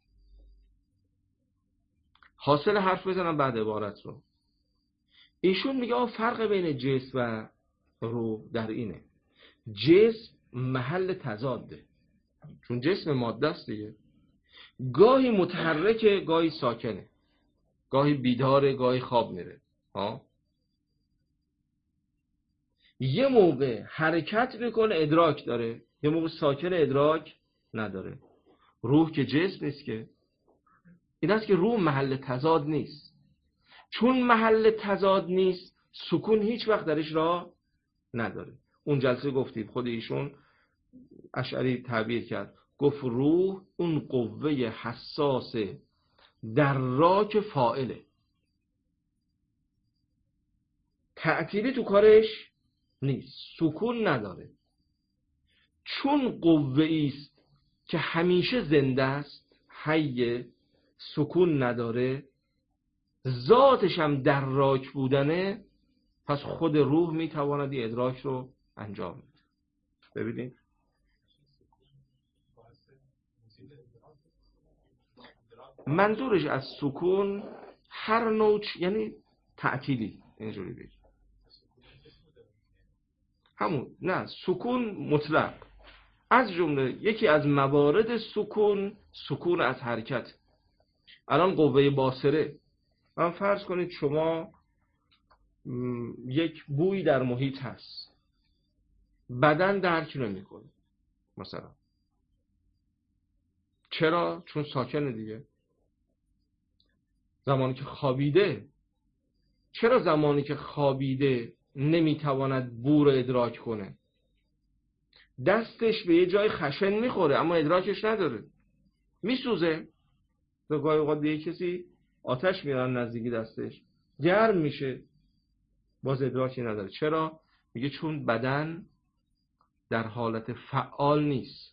[SPEAKER 3] حاصل حرف بزنم بعد عبارت رو. ایشون میگه فرق بین جسم و روح در اینه، جسم محل تضاده، چون جسم ماده است دیگه، گاهی متحرکه گاهی ساکنه، گاهی بیداره گاهی خواب میره ها. یه موقع حرکت میکنه ادراک داره، یه موقع ساکن ادراک نداره. روح که جسم نیست که. این است که روح محل تضاد نیست، چون محل تضاد نیست سکون هیچ وقت درش راه نداره. اون جلسه گفتیم خود ایشون اشعری تعبیر کرد، گفت روح اون قوه حساس در راک فاعله، تعطیلی تو کارش نیست، سکون نداره. چون قوه ایست که همیشه زنده است، حی، سکون نداره، ذاتش هم دراک بودنه، پس خود روح میتواند این ادراک رو انجام بده. ببینید منظورش از سکون هر نوع، یعنی تعطیلی، اینجوری بگیم همون، نه سکون مطلق. از جمله یکی از موارد سکون، سکون از حرکت. الان قوه باصره، من فرض کنید شما یک بوی در محیط هست، بدن درک نمی‌کنه مثلا. چرا؟ چون ساکنه دیگه. زمانی که خوابیده، چرا زمانی که خوابیده نمیتواند بو رو ادراک کنه؟ دستش به یه جای خشن میخوره اما ادراکش نداره، میسوزه. به گاهی اوقات یه کسی آتش میارن نزدیکی دستش، گرم میشه، باز ادراکی نداره. چرا؟ میگه چون بدن در حالت فعال نیست.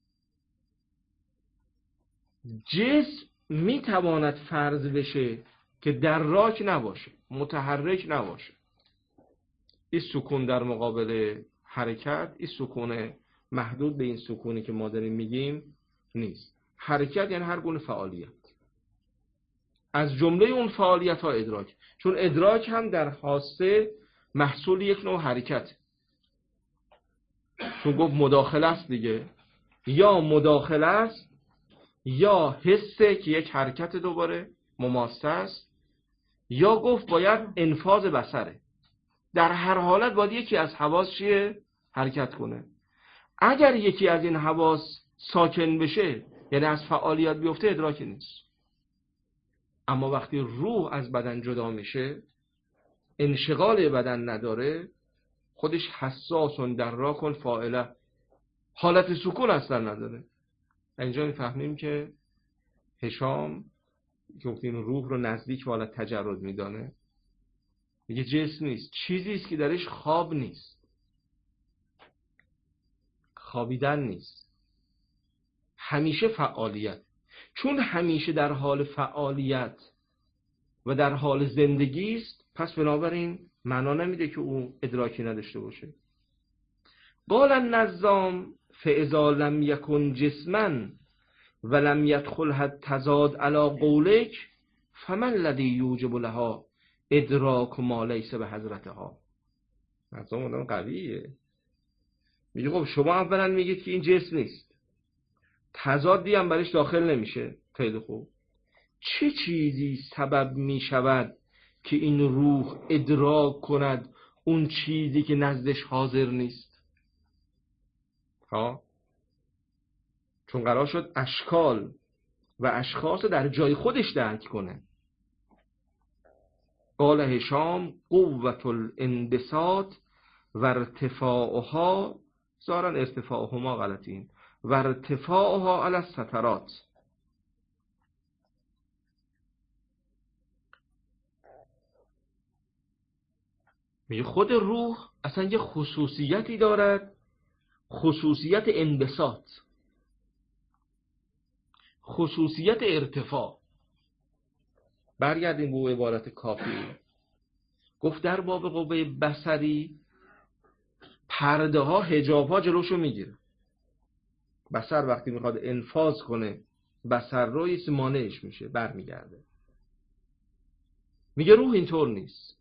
[SPEAKER 3] جسم میتواند فرض بشه که دراک نباشه، متحرک نباشه. این سکون در مقابل حرکت، این سکون محدود به این سکونی که ما داریم میگیم نیست. حرکت یعنی هر گونه فعالیت، از جمله اون فعالیت ها ادراک. چون ادراک هم در حاسه محصول یک نوع حرکت، چون گفت مداخله است دیگه، یا مداخله است یا حسه که یک حرکت دوباره مماسه است، یا گفت باید انفاذ بصره. در هر حالت باید یکی از حواس چیه؟ حرکت کنه. اگر یکی از این حواس ساکن بشه، یعنی از فعالیت بیفته، ادراکی نیست. اما وقتی روح از بدن جدا میشه، انشغال بدن نداره، خودش حساسون دراکون فاعله، حالت سکون اصلا نداره. اینجا میفهمیم که هشام که این روح رو نزدیک به حالت تجرد میدانه، میگه جسم نیست، چیزی است که درش خواب نیست، خوابیدن نیست، همیشه فعالیت. چون همیشه در حال فعالیت و در حال زندگی است، پس بنابراین معنا نمیده که او ادراکی نداشته باشه. قال النظام فاذا لم یکن جسما ولم يدخلها التضاد على قولك فمن الذي یوجب لها ادراک ما لیس به حضرتها. نظام اون قویه. میگه خب شما اولا میگید که این جسم نیست، تضادی هم برش داخل نمیشه. خیلی خوب، چه چیزی سبب میشود که این روح ادراک کند اون چیزی که نزدش حاضر نیست؟ ها، چون قرار شد اشکال و اشخاص رو در جای خودش درک کنه. قال هشام قوة الانبساط و ارتفاعها، ظاهرا ارتفاعهما غلطین، و ارتفاعها علی السترات. میگه خود روح اصلا یه خصوصیتی دارد، خصوصیت انبساط، خصوصیت ارتفاع. برگردیم به عبارت کافی. گفت در باب قوه بصری پرده ها، حجاب ها جلوشو میگیره. بصر وقتی میخواد انفاذ کنه، بصر رو یه مانعش میشه، برمیگرده. میگه روح اینطور نیست.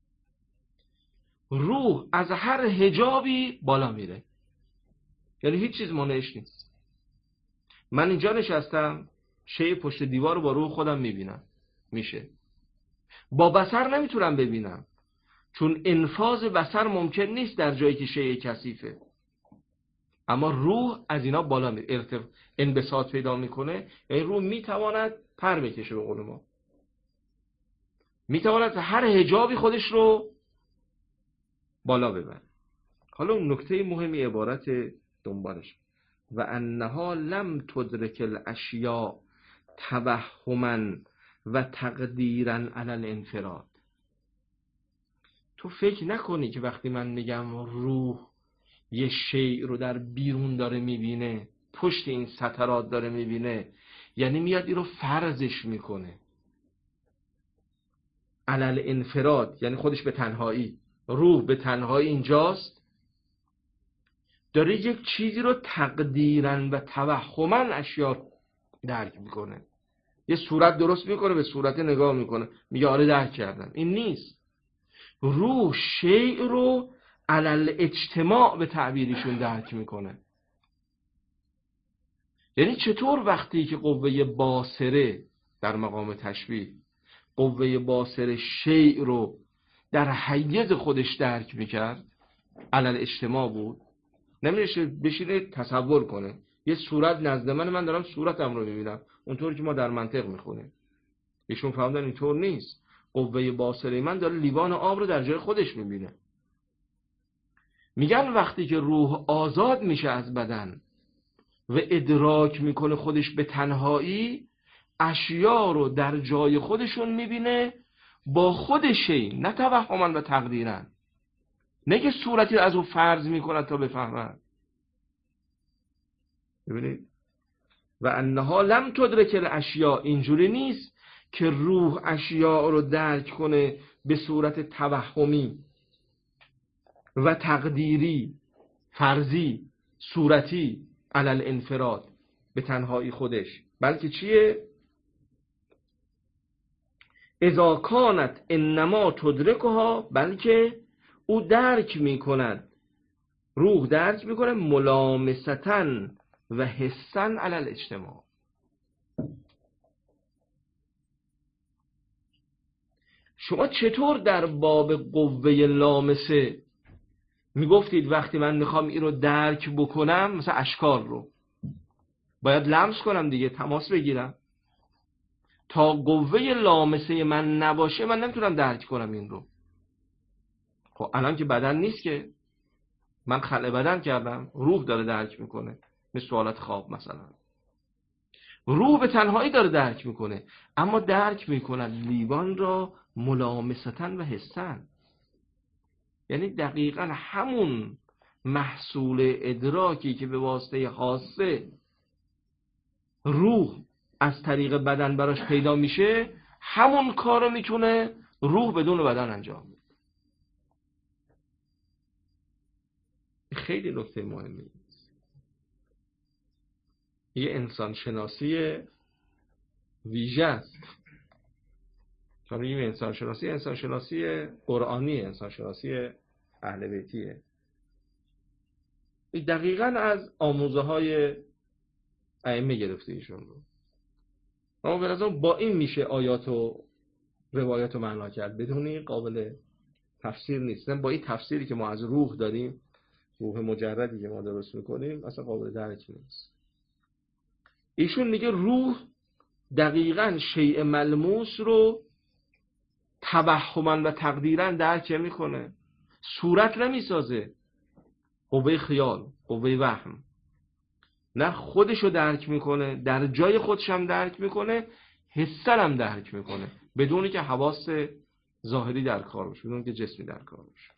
[SPEAKER 3] روح از هر حجابی بالا میره، یعنی هیچ چیز مانعش نیست. من اینجا نشستم، شی پشت دیوار رو با روح خودم میبینم، میشه. با بصر نمیتونم ببینم، چون انفاذ بصر ممکن نیست در جایی که شی کثیفه. اما روح از اینا بالا میره، ارتف... انبساط پیدا میکنه. یعنی روح میتواند پر بکشه، به قول ما میتواند هر حجابی خودش رو بالا ببره. حالا نکته مهمی عبارت دنبالش، و انها لم تدرک الاشیاء توهما و تقدیرا علی الانفراد. تو فکر نکنی که وقتی من میگم روح یه شیء رو در بیرون داره میبینه، پشت این سترات داره میبینه، یعنی میاد این رو فرضش میکنه علل انفراد، یعنی خودش به تنهایی، روح به تنهایی اینجاست، داره یک چیزی رو تقدیراً و توهماً اشیا درک میکنه، یه صورت درست میکنه، به صورت نگاه میکنه، میگه آره درک کردم. این نیست. روح شیء رو علل اجتماع به تعبیرشون درک میکنه. یعنی چطور وقتی که قوه باصره در مقام تشبیه، قوه باصره شیء رو در حیز خودش درک میکرد، علل اجتماع بود، نمیشه بشینه تصور کنه یه صورت نزد من، من دارم صورتم رو میبینم اونطور که ما در منطق میخونیم. ایشون فهمیدن اینطور نیست. قوه باصره من داره لیوان آب رو در جای خودش میبینه. میگن وقتی که روح آزاد میشه از بدن و ادراک میکنه خودش به تنهایی، اشیا رو در جای خودشون میبینه با خودشی، نه توهماً و تقدیراً، نه که صورتی از او فرض میکنه تا بفهمن. ببینید و انها لم تدرک الاشیاء، اینجوری نیست که روح اشیاء رو درک کنه به صورت توهمی و تقدیری، فرضی، صورتی، علل انفراد، به تنهایی خودش، بلکه چیه؟ اذا کانت انما تدرکها، بلکه او درک میکند، روح درک میکنه ملامستن و حسن علل اجتماع. شما چطور در باب قوه لامسه میگفتید وقتی من میخوام این رو درک بکنم، مثلا اشکال رو باید لمس کنم دیگه، تماس بگیرم، تا قوه لامسه من نباشه من نمیتونم درک کنم این رو. خب الان که بدن نیست که، من خلع بدن کردم، روح داره درک میکنه، مثل حالت خواب مثلا، روح به تنهایی داره درک میکنه، اما درک میکنه لیوان را ملامستن و حسن، یعنی دقیقاً همون محصول ادراکی که به واسطه حاسه روح از طریق بدن براش پیدا میشه، همون کارو میتونه روح بدون بدن انجام بده. خیلی نکته مهمه. یه انسان شناسی ویژه است. چون این انسان شناسی انسان شناسی قرآنی، انسان شناسی اهل بیتیه. این دقیقاً از آموزه های ائمه گرفته ایشون رو. اما به نظرم با این میشه آیات و روایات رو معنا کرد، بدونی قابل تفسیر نیستن. با این تفسیری که ما از روح داریم، روح مجردی که ما درست میکنیم، اصلا قابل درک نیست. ایشون میگه روح دقیقاً شیء ملموس رو توهماً و تقدیراً درک میکنه، صورت نمیسازه، قوه خیال، قوه وهم، نه خودشو درک میکنه، در جای خودش هم درک میکنه، حسن هم درک میکنه، بدونی که حواس ظاهری در کار باشه، بدون که جسمی در کار باشه.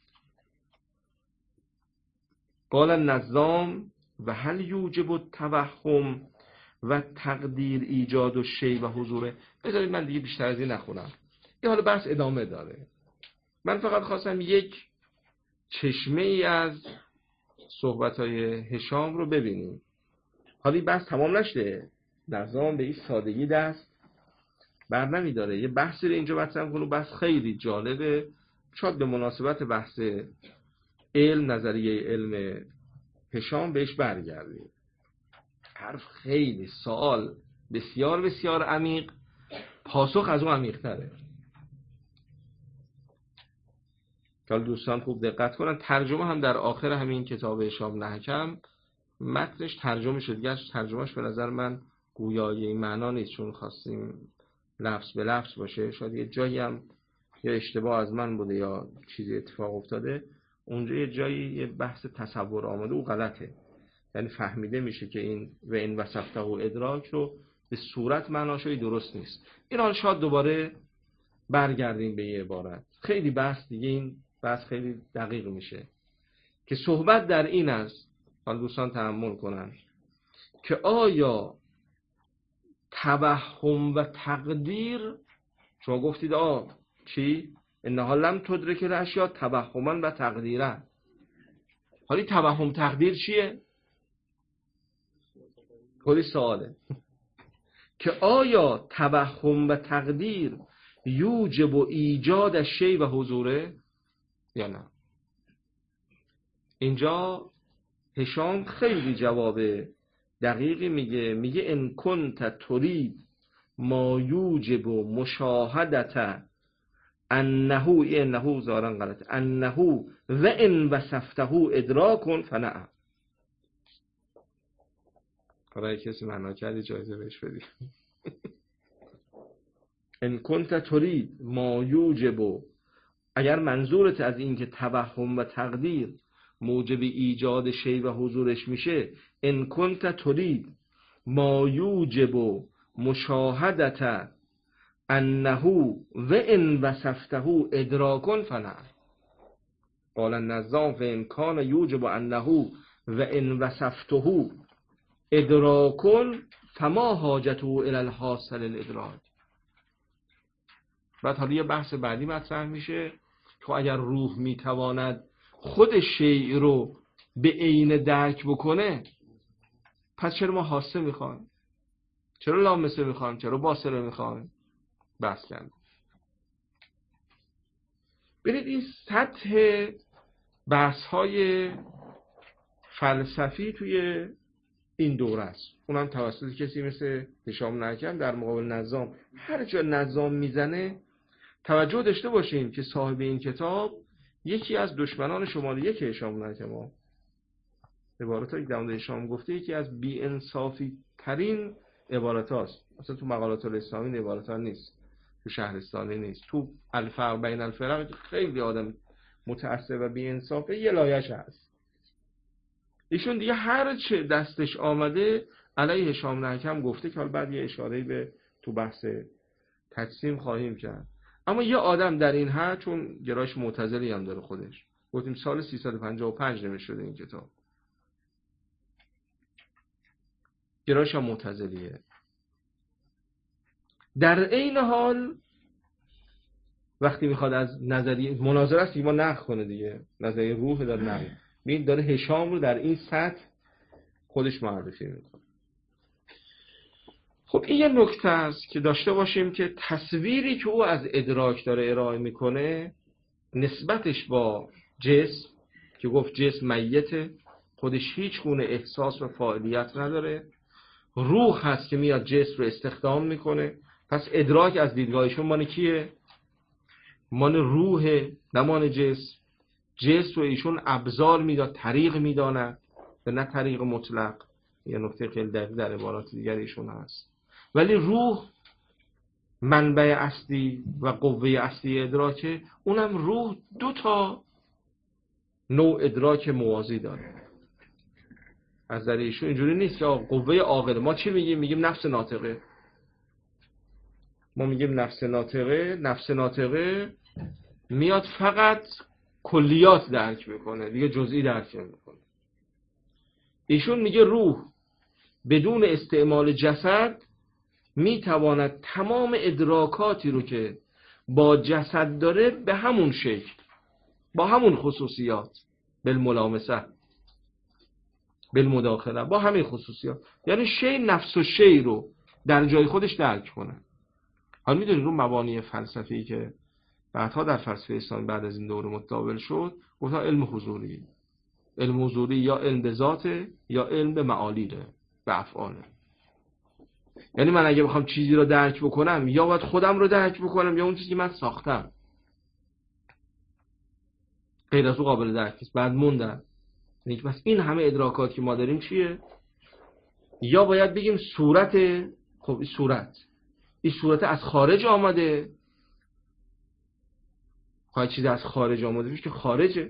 [SPEAKER 3] قال النظام و هل یوجب التوهم و تقدیر ایجاد و شی و حضوره. بذارید من دیگه بیشتر از این نخونم، این حالا بحث ادامه داره. من فقط خواستم یک چشمه ای از صحبت‌های هشام رو ببینیم. حالا این بحث تمام نشده، نظام به این سادگی دست بر نمیداره. یه بحثی رو اینجا مطرح کنه، بحث خیلی جالبه، شاید به مناسبت بحث علم، نظریه علم هشام بهش برگردیم. حرف خیلی، سوال بسیار بسیار عمیق، پاسخ از اون عمیق تره. حالا دوستان خوب دقت کنن، ترجمه هم در آخر همین کتاب هشام نحکم متنش ترجمه شد. گرچه ترجمهش به نظر من گویای این معنا نیست، چون خواستیم لفظ به لفظ باشه، شاید یه جایی هم یا اشتباه از من بوده یا چیزی اتفاق افتاده، اونجا یه جایی یه بحث تصور آمده و غلطه، یعنی فهمیده میشه که این و این وصفته و ادراک رو به صورت معناشوی درست نیست. این حال شاید دوباره برگردیم به یه عبارت. خیلی بحث دیگه این بحث خیلی دقیق میشه که صحبت در این است، حالا دوستان تأمل کنن، که آیا توهم و تقدیر، شما گفتید آ چی؟ انها لم تدرک الاشیاء توهما و تقدیرا. حالی توهم تقدیر چیه؟ خودی سواله که آیا توهم و تقدیر یوجب و ایجاد شی و حضوره یا نه؟ اینجا هشام خیلی جواب دقیقی میگه، میگه ان کنت ترید ما یوجب مشاهدت انه، انه ظاهرا غلطه، انه و ان وصفته ادراک فنعم. برای کسی معنا کردی جایزه بهش بدی. ان کنت ترید ما یوجب، اگر منظورت از این که توهم و تقدیر موجب ایجاد شی و حضورش میشه، ان کنت ترید ما یوجب مشاهدت انه و ان وصفته ادراک فنعم. قال النظام فان کان یوجب انه و ان وصفته ادراک فما حاجته الی الحاصل الادراک. بعد حالا یه بحث بعدی مطرح میشه که اگر روح میتواند خود شیء رو به عین درک بکنه، پس چرا ما حاسه میخوایم؟ چرا لامسه میخوایم؟ چرا باصره میخوایم؟ بحث کردیم. ببینید این سطح بحث های فلسفی توی این دوره است، اونم توسط کسی مثل هشام نحکم در مقابل نظام. هر جا نظام میزنه توجه داشته باشیم که صاحب این کتاب یکی از دشمنان شماره یک هشام نحکم ها، عبارتایی که در مورد هشام گفته یکی از بی انصافی ترین عبارات هاست. اصلا تو مقالات الاسلامی عبارات ها نیست، تو شهرستانی نیست، تو الفرق بین الفرق خیلی آدم متعصب و بی انصافه یه لایش هست. ایشون دیگه هر چه دستش آمده علیه هشام نحکم گفته که حالا بعد یه اشاره به تو بحث تجسیم خواهیم کرد. اما یه آدم در این حد، چون گرایش معتزلی هم داره خودش، گفتیم سال سیصد و پنجاه و پنج نوشته شده این کتاب، گرایش هم معتزلیه، در عین حال وقتی میخواد از نظریه مناظره است ما نقد کنه دیگه، نظریه روح داره نقد ببین داره هشام رو در این سطح خودش معرفی میکنه. خب این یه نکته است که داشته باشیم که تصویری که او از ادراک داره ارائه میکنه نسبتش با جسم که گفت جسم میته، خودش هیچ گونه احساس و فاعلیت نداره، روح هست که میاد جسم رو استخدام میکنه. پس ادراک از دیدگاهشون مال کیه؟ مال روح، نمان جسم. جسم رو ایشون ابزار میداد، طریق میداند و نه طریق مطلق. یه نکته خیلی دقیق در عبارات دیگر ایشون هست. ولی روح منبع اصلی و قوه اصلی ادراکه، اونم روح دو تا نوع ادراک موازی داره. از در ایشون اینجوری نیست که قوه عاقله. ما چی میگیم؟ میگیم نفس ناطقه. ما میگیم نفس ناطقه، نفس ناطقه میاد فقط کلیات درک میکنه، دیگه جزئی درک نمیکنه. ایشون میگه روح بدون استعمال جسد میتواند تمام ادراکاتی رو که با جسد داره به همون شکل، با همون خصوصیات، بالملامسه، بالمداخله، با همین خصوصیات، یعنی شی نفس و شی رو در جای خودش درک کنه. حالا میدونید اون مبانی فلسفی که بعدها در فلسفه اسلام بعد از این دوره متداول شد، گفتن علم حضوری. علم حضوری یا علم به ذاته یا علم به معالیه، به افعاله. یعنی من اگه بخوام چیزی رو درک بکنم یا باید خودم رو درک بکنم یا اون چیزی که من ساختم. غیر از اون قابل درک نیست. بعد موندن. یعنی بس این همه ادراکات که ما داریم چیه؟ یا باید بگیم صورت، خب این صورت این صورت از خارج آمده، خواهد چیزی از خارج آمده بیش که خارجه،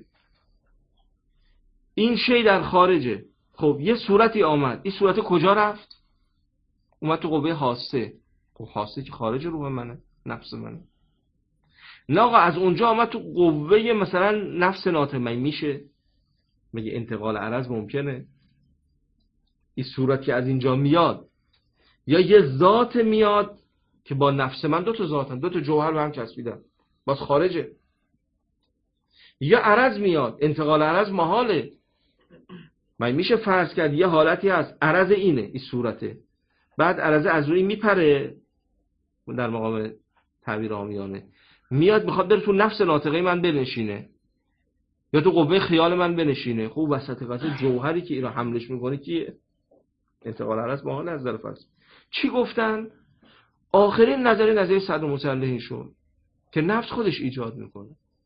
[SPEAKER 3] این شی در خارجه. خب یه صورتی آمد، این صورت کجا رفت؟ اومد تو قوه حاسه. خب حاسه که خارج روح منه، نفس منه. نه آقا از اونجا آمد تو قوه مثلا نفس ناطق، من میشه مگه انتقال عرض ممکنه؟ این صورت که از اینجا میاد، یا یه ذات میاد که با نفس من دو تا ذاتن، دو تا جوهر به هم چسبیدن، باز خارجه. یا عرض میاد، انتقال عرض محاله. من میشه فرض کرد یه حالتی هست عرض اینه، این صورته، بعد عرض از روی میپره در مقام تعبیر عامیانه، میاد میخواد بره تو نفس ناطقه من بنشینه یا تو قوه خیال من بنشینه. خوب وسط قضیه جوهری که این رو حملش میکنه کیه؟ انتقال عرض محال از نظر فلسفی. چی گفتن؟ آخرین نظریه نظریه صدر مسلحین شد که نفس خودش ایجاد میکنه.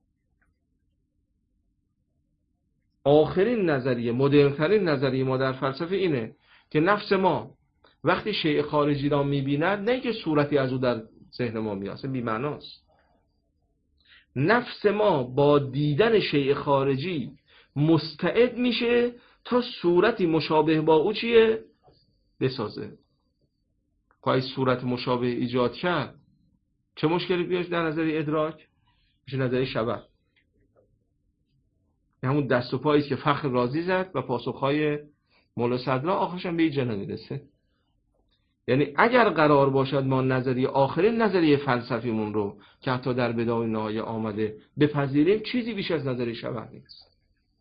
[SPEAKER 3] آخرین نظریه، مدرن‌ترین نظریه ما در فلسفه اینه که نفس ما وقتی شیء خارجی را میبیند، نه که صورتی از او در ذهن ما میاد، اصلا بی‌معناست. نفس ما با دیدن شیء خارجی مستعد میشه تا صورتی مشابه با او چیه؟ بسازه. که صورت مشابه ایجاد کرد چه مشکلی بیاش در نظریه ادراک؟ میشه نظریه شبح. همون دست و پاییست که فخر رازی زد و پاسخهای مولا صدرا آخرش هم به این جا نمیرسه. یعنی اگر قرار باشد ما نظریه آخرین نظریه فلسفیمون رو که حتی در بدایه نهایه آمده بپذیریم، چیزی بیش از نظریه شبح نیست.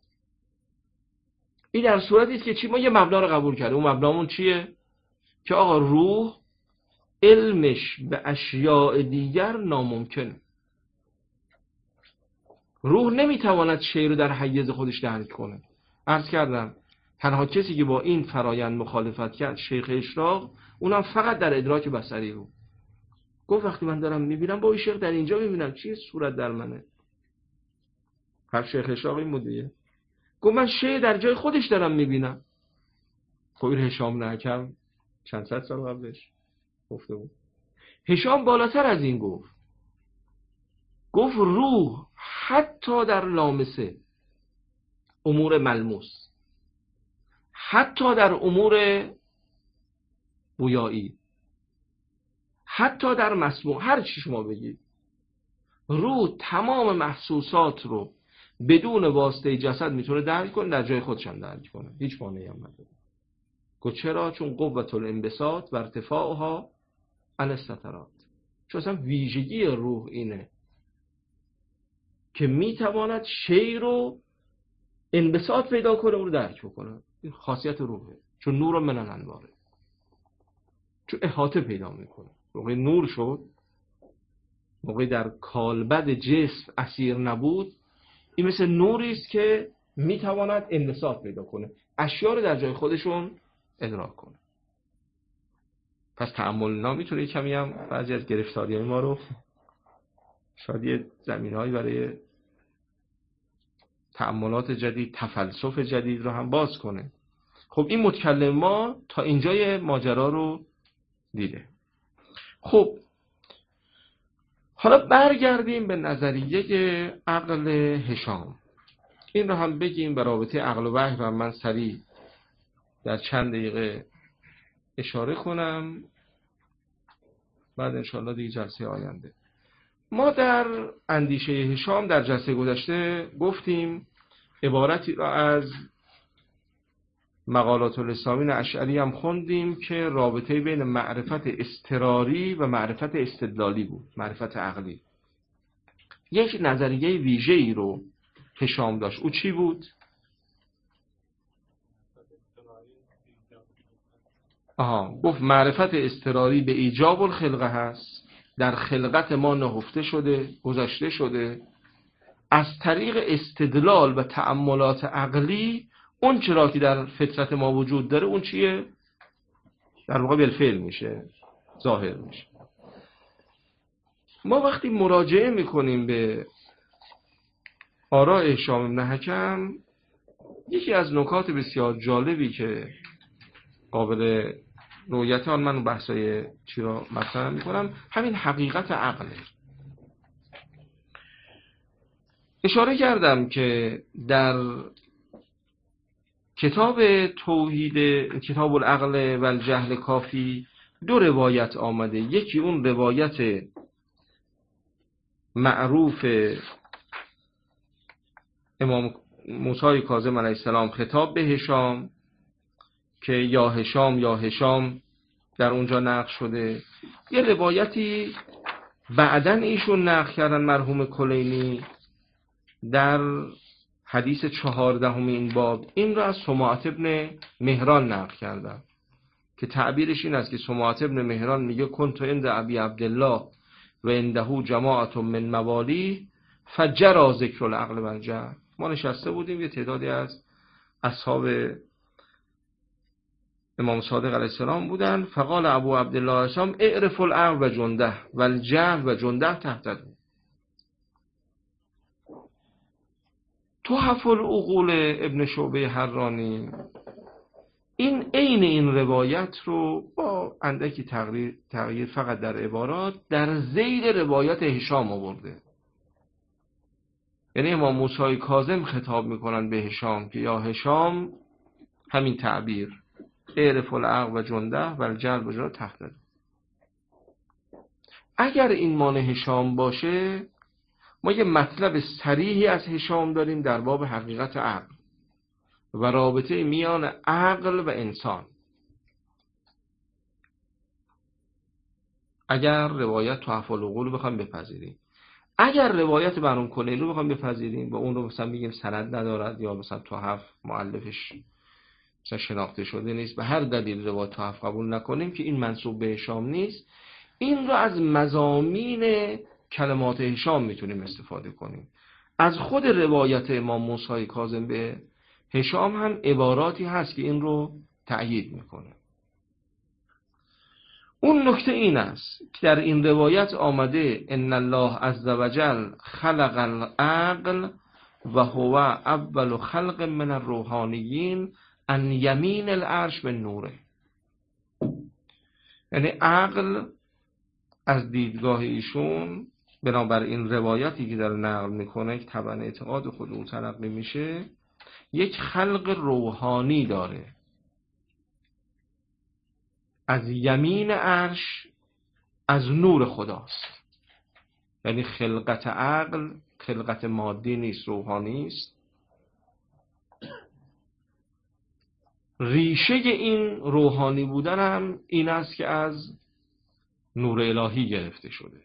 [SPEAKER 3] این در صورتی است که چی، ما یه مبنا رو قبول کردیم. اون مبنامون چیه؟ که آقا روح علمش به اشیاء دیگر ناممکنه. روح نمیتواند شی رو در حیز خودش درک کنه. عرض کردم تنها کسی که با این فرایند مخالفت کرد شیخ اشراق، اونم فقط در ادراک بصری رو گفت وقتی من دارم میبینم با این شیخ در اینجا میبینم چیه صورت در منه. هر شیخ اشراق این مدیه گفت من شی در جای خودش دارم میبینم. خب این هشام نحکم چند صد سال قبلش گفته بود. هشام بالاتر از این گفت، گفت روح حتی در لامسه امور ملموس، حتی در امور بویایی، حتی در مسموع، هر چی شما بگید، روح تمام محسوسات رو بدون واسطه جسد میتونه درک کنه، در جای خودش هم درک کنه، هیچ مانعی هم نداره. گفت چرا؟ چون قوت الانبساط و ارتفاعها عن السترات، چون اصلا ویژگی روح اینه که میتواند شی رو انبساط پیدا کنه، اون رو درک بکنه. این خاصیت روحه، چون نور من الانواره، چون احاطه پیدا میکنه. موقعی نور شد، موقعی در کالبد جسم اسیر نبود، این مثل نوری است که میتواند انبساط پیدا کنه، اشیا رو در جای خودشون ادراک کنه. پس تأملنا میتونه کمی هم بعضی از گرفتاری‌های ما رو شاید یه زمینه‌هایی برای تأملات جدید، تفلسف جدید رو هم باز کنه. خب این متکلم ما تا اینجای ماجرا رو دیده. خب حالا برگردیم به نظریه عقل هشام. این رو هم بگیم به رابطه عقل و وحی و من سریع در چند دقیقه اشاره کنم، بعد انشاءالله دیگه جلسه آینده. ما در اندیشه هشام در جلسه گذشته گفتیم، عبارتی را از مقالات الاسلامین اشعری هم خوندیم که رابطه بین معرفت اضطراری و معرفت استدلالی بود، معرفت عقلی. یک نظریه ویژه‌ای رو هشام داشت. او چی بود؟ آها، گفت معرفت اضطراری به ایجاب الخلقه هست، در خلقت ما نهفته شده، گذاشته شده، از طریق استدلال و تأملات عقلی اون چرا که در فطرت ما وجود داره اون چیه؟ در واقع بالفعل میشه، ظاهر میشه. ما وقتی مراجعه میکنیم به آراء هشام بن حکم، یکی از نکات بسیار جالبی که قابل رویت آن، من بحثای چی را مطرح میکنم، همین حقیقت عقله. اشاره کردم که در کتاب توحید، کتاب العقل و الجهل کافی، دو روایت آمده. یکی اون روایت معروف امام موسی کاظم علیه السلام خطاب به هشام که یا هشام یا هشام در اونجا نقل شده. یه روایتی بعدن ایشون نقل کردن مرحوم کلینی در حدیث چهاردهم این باب، این را از سماعت ابن مهران نقل کردن که تعبیرش این است که سماعت ابن مهران میگه کنت عند ابی عبدالله و عنده جماعت من موالی فجرا ذکر العقل و الجهل. ما نشسته بودیم، یه تعدادی از اصحاب امام صادق علیه السلام بودن. فقال ابو عبدالله السلام اعرف العقل و جنده و الجهل و جنده تحته. تحف العقول ابن شعبه حرانی این عین این روایت رو با اندکی تغییر تغییر فقط در عبارات در ذیل روایت هشام آورده. یعنی امام موسی کاظم خطاب میکنن به هشام که یا هشام، همین تعبیر اعرف العقل و جنده و الجهل و جنده تحته. اگر این معنی هشام باشه، ما یه مطلب صریحی از هشام داریم در باب حقیقت عقل و رابطه میان عقل و انسان. اگر روایت تحف العقول رو بخوایم بپذیریم، اگر روایت مرحوم کلینی رو بخوایم بپذیریم و اون رو مثلا بگیم سند ندارد یا مثلا تحف مؤلفش مثلا شناخته شده نیست، به هر دلیل روایت تحف قبول نکنیم که این منسوب به هشام نیست، این رو از مضامین کلمات هشام میتونیم استفاده کنیم. از خود روایت امام موسی کاظم به هشام هم عباراتی هست که این رو تأیید میکنه. اون نکته این است که در این روایت آمده ان الله عز وجل خلق العقل و هو اول خلق من الروحانیین ان یمین العرش به نوره. یعنی عقل از دیدگاه ایشون بنابر این روایتی که در نقل میکنه که طبعا اعتقاد خود اون تلقی میشه، یک خلق روحانی داره. از یمین عرش از نور خداست. یعنی خلقت عقل خلقت مادی نیست، روحانی است. ریشه این روحانی بودن هم این است که از نور الهی گرفته شده.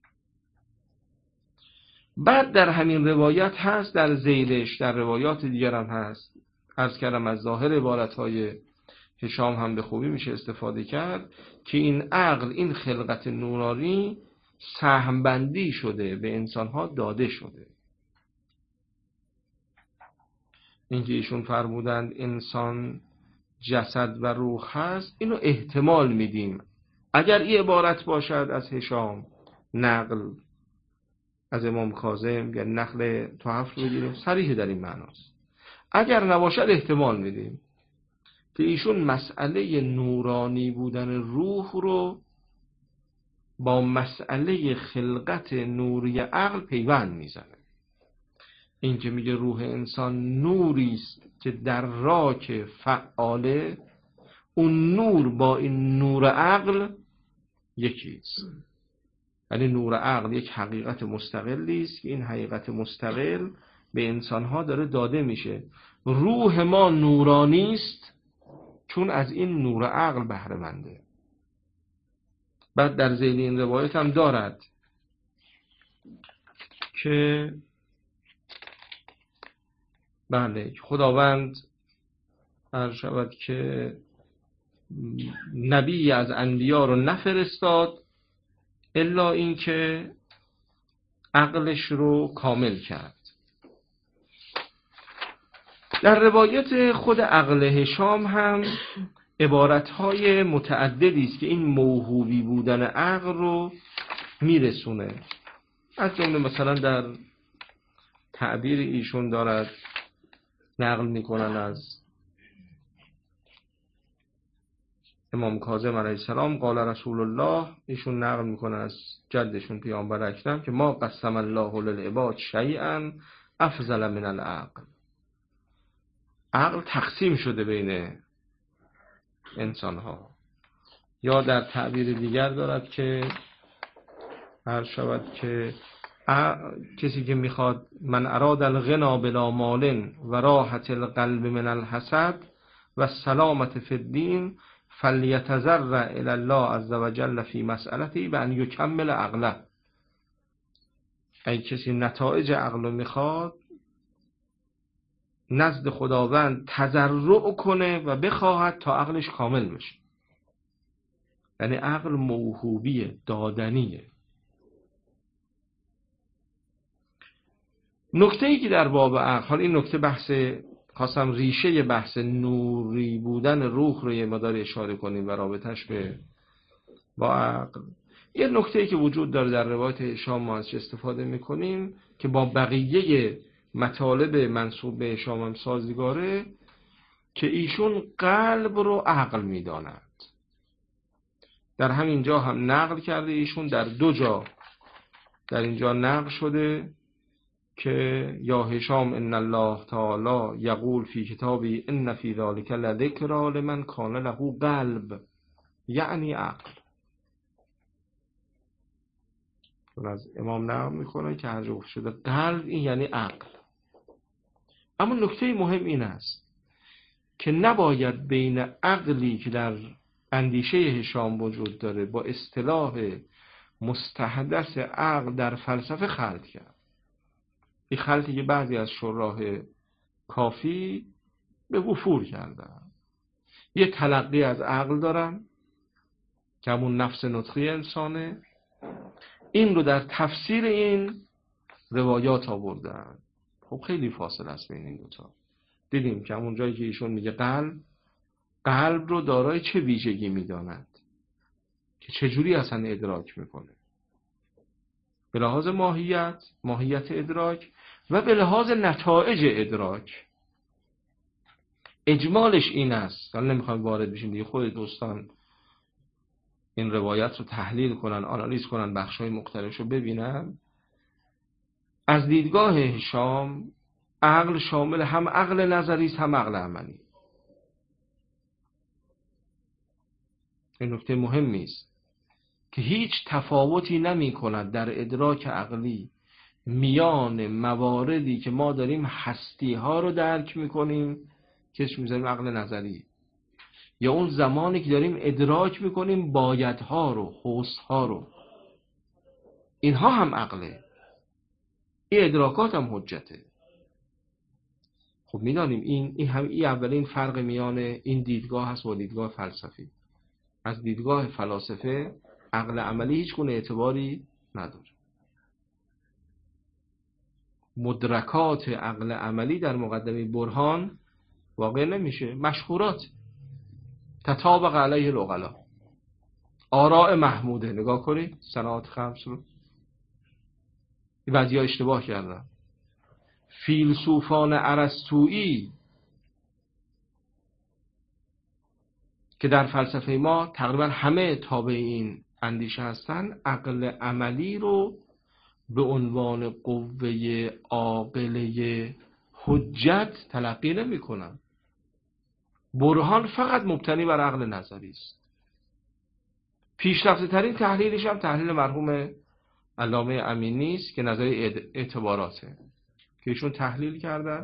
[SPEAKER 3] بعد در همین روایت هست، در ذیلش در روایات دیگر هم هست، عرض کردم از ظاهر عبارتهای هشام هم به خوبی میشه استفاده کرد که این عقل، این خلقت نورانی سهم بندی شده، به انسانها داده شده. اینکه ایشون فرمودند انسان جسد و روح هست، اینو احتمال میدیم اگر این عبارت باشد از هشام نقل از امام کاظم یا نقل تحف رو بگیریم، صریح در این معناست. اگر نباشد احتمال میدیم که ایشون مسئله نورانی بودن روح رو با مسئله خلقت نوری عقل پیوند میزنه. این که میگه روح انسان نوری است که در راک فعاله، اون نور با این نور عقل یکیست. یعنی نور عقل یک حقیقت مستقلی است که این حقیقت مستقل به انسانها داره داده میشه. روح ما نورانی است چون از این نور عقل بهره منده. بعد در ذیل این روایت هم دارد که بله خداوند عرض شود که نبی از انبیا رو نفرستاد الا این که عقلش رو کامل کرد. در روایت خود عقل هشام هم عبارتهای متعددی است که این موهوبی بودن عقل رو میرسونه. از جمله مثلا در تعبیر ایشون دارد نقل میکنن از امام کاظم علیه السلام قال رسول الله، ایشون نقل میکنن از جدشون پیامبر اکرم که ما قسم الله للعباد شیئا افضل من العقل. عقل تقسیم شده بین انسان ها. یا در تعبیر دیگر دارد که هر شود که کسی که میخواد من اراد الغنا بلا مال و راحت القلب من الحسد و السلامت فی الدین فلیتضرع الی الله عز وجل فی مسئلتی و ان یکمل عقله. اگه کسی نتایج عقل رو میخواد نزد خداوند تضرع کنه و بخواهد تا عقلش کامل بشه. یعنی عقل موهوبیه، دادنیه. نکته‌ای که در باب عقل، حالا این نکته بحث خواستم ریشه بحث نوری بودن روح رو یه مقدار اشاره کنیم و رابطش به با عقل. یه نکته‌ای که وجود داره در روایت هشام ما ازش استفاده می‌کنیم که با بقیه مطالب منسوب به هشام هم سازگاره، که ایشون قلب رو عقل می‌داند. در همین جا هم نقل کرده ایشون، در دو جا در اینجا نقل شده که یا هشام ان الله تعالی یقول فی کتابی ان فی ذلک لذکری لمن کان له قلب، یعنی عقل. از امام نقل میکنه که هر جا شده قلب این یعنی عقل. اما نکته مهم این است که نباید بین عقلی که در اندیشه هشام وجود داره با اصطلاح مستحدث عقل در فلسفه خلط کرد. این خلطی که بعضی از شراح کافی به وفور کردن. یه تلقی از عقل دارن که همون نفس نطقی انسانه، این رو در تفسیر این روایات آوردن. خب خیلی فاصله است بین این دوتا. دیدیم که همون جایی که ایشون میگه قلب قلب رو دارای چه ویژگی میداند، که چجوری اصلا ادراک میکنه، به لحاظ ماهیت ماهیت ادراک و به لحاظ نتایج ادراک. اجمالش این است، حالا نمیخوایم وارد بشیم دیگه، خود دوستان این روایت رو تحلیل کنن، آنالیز کنن، بخشای مختلفش رو ببینن. از دیدگاه هشام عقل شامل هم عقل نظری است هم عقل عملی. این نکته مهمی است که هیچ تفاوتی نمی کند در ادراک عقلی میان مواردی که ما داریم هستی ها رو درک می کنیم که اسمش میذاریم عقل نظری، یا اون زمانی که داریم ادراک می کنیم بایدها رو، حسها رو. اینها هم عقله، این ادراکات هم حجته. خب میدانیم این این هم این اولین فرق میان این دیدگاه هست با دیدگاه فلسفی. از دیدگاه فلاسفه عقل عملی هیچ گونه اعتباری نداره. مدرکات عقل عملی در مقدمه برهان واقع نمیشه، مشهورات تطابق علیه العقلا، آراء محموده. نگاه کنید سنوات خمس رو، این بعضی ها اشتباه کردن. فیلسوفان ارسطویی که در فلسفه ما تقریبا همه تابع این اندیشه هستن، عقل عملی رو به عنوان قوه عاقله حجت تلقی نمی کنن. برهان فقط مبتنی بر عقل نظری است. پیشرفته ترین تحلیلش هم تحلیل مرحوم علامه امینی است که نظریه اعتباراته که ایشون تحلیل کردن.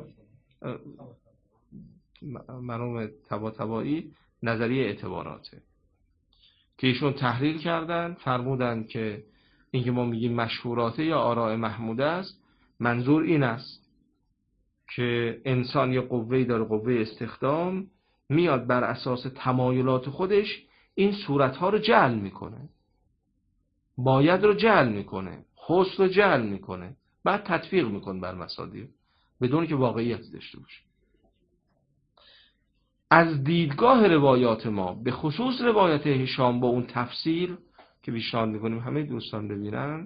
[SPEAKER 3] مرحوم طباطبایی نظریه اعتباراته که ایشون تحلیل کردن، فرمودن که این که ما میگیم مشهوراته یا آراء محموده است، منظور این است که انسان یه قوه‌ای داره، قوه استخدام، میاد بر اساس تمایلات خودش این صورتها رو جعل میکنه، باید رو جعل میکنه، خست رو جعل میکنه، بعد تطبیق میکنه بر مصادیق بدون که واقعیت داشته باشه. از دیدگاه روایات ما به خصوص روایت هشام با اون تفسیر که پیشنهاد میکنیم همه دوستان ببینن،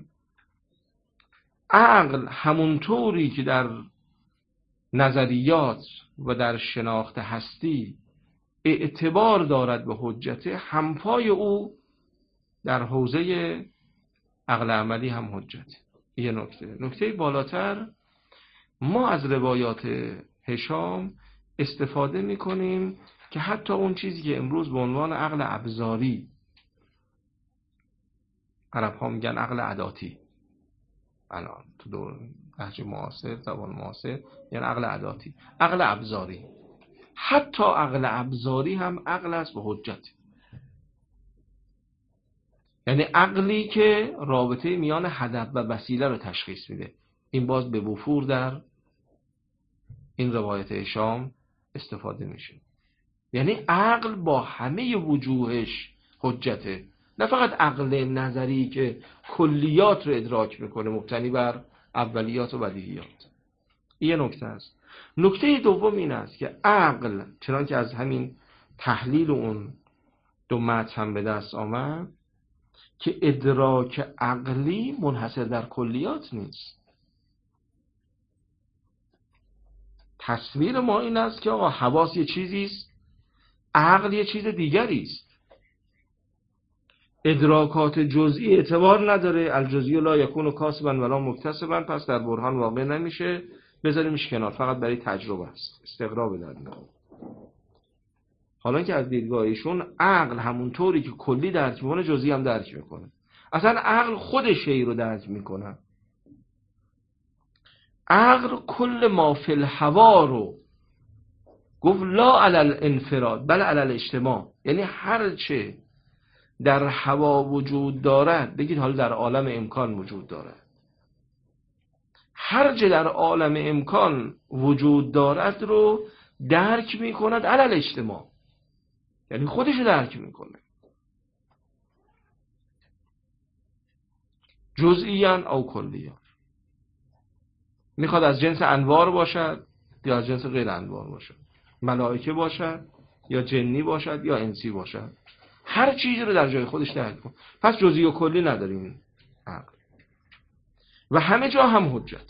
[SPEAKER 3] عقل همونطوری که در نظریات و در شناخت هستی اعتبار دارد به حجت، همپای او در حوزه عقل عملی هم حجت. یه نکته نکته بالاتر، ما از روایات هشام استفاده میکنیم که حتی اون چیزی که امروز به عنوان عقل ابزاری، عرب ها میگن عقل عداتی، الان تو دور لهجه معاصر، زبان معاصر، یعنی عقل عداتی، عقل ابزاری. حتی عقل ابزاری هم عقل است به حجت، یعنی عقلی که رابطه میان هدف و وسیله رو تشخیص میده. این باز به وفور در این روایت هشام استفاده میشه. یعنی عقل با همه وجوهش حجته، نه فقط عقل نظری که کلیات رو ادراک میکنه مبتنی بر اولیات و بدیهیات. این یه نکته است. نکته دوم این است که عقل، چنان که از همین تحلیل اون دو متن هم به دست آمد، که ادراک عقلی منحصر در کلیات نیست. تصویر ما این است که آقا حواس یه چیزی است، عقل یه چیز دیگری است. ادراکات جزئی اعتبار نداره، الجزئی لا یکون کاسبا ولا مکتسبا، پس در برهان واقع نمیشه، بذاریمش کنار، فقط برای تجربه است، استقرا در میاد. حالا که از دیدگاه ایشون عقل همونطوری که کلی درک میکنه جزئی هم درک میکنه. اصلا عقل خود شی رو درک میکنه. عقل کل ما فی الهوا رو گفت لا علی الانفراد بل علی الاجتماع، یعنی هر چه در هوا وجود دارد، بگید حالا در عالم امکان وجود دارد، هر چه در عالم امکان وجود دارد رو درک میکند علی الاجتماع، یعنی خودش رو درک میکنه، جزئیاً او کلیاً. میخواد از جنس انوار باشد یا از جنس غیر انوار باشد، ملائکه باشد یا جنی باشد یا انسی باشد، هر چیزی رو در جای خودش درک کنه. پس جزئی و کلی نداریم عقل و همه جا هم حجت.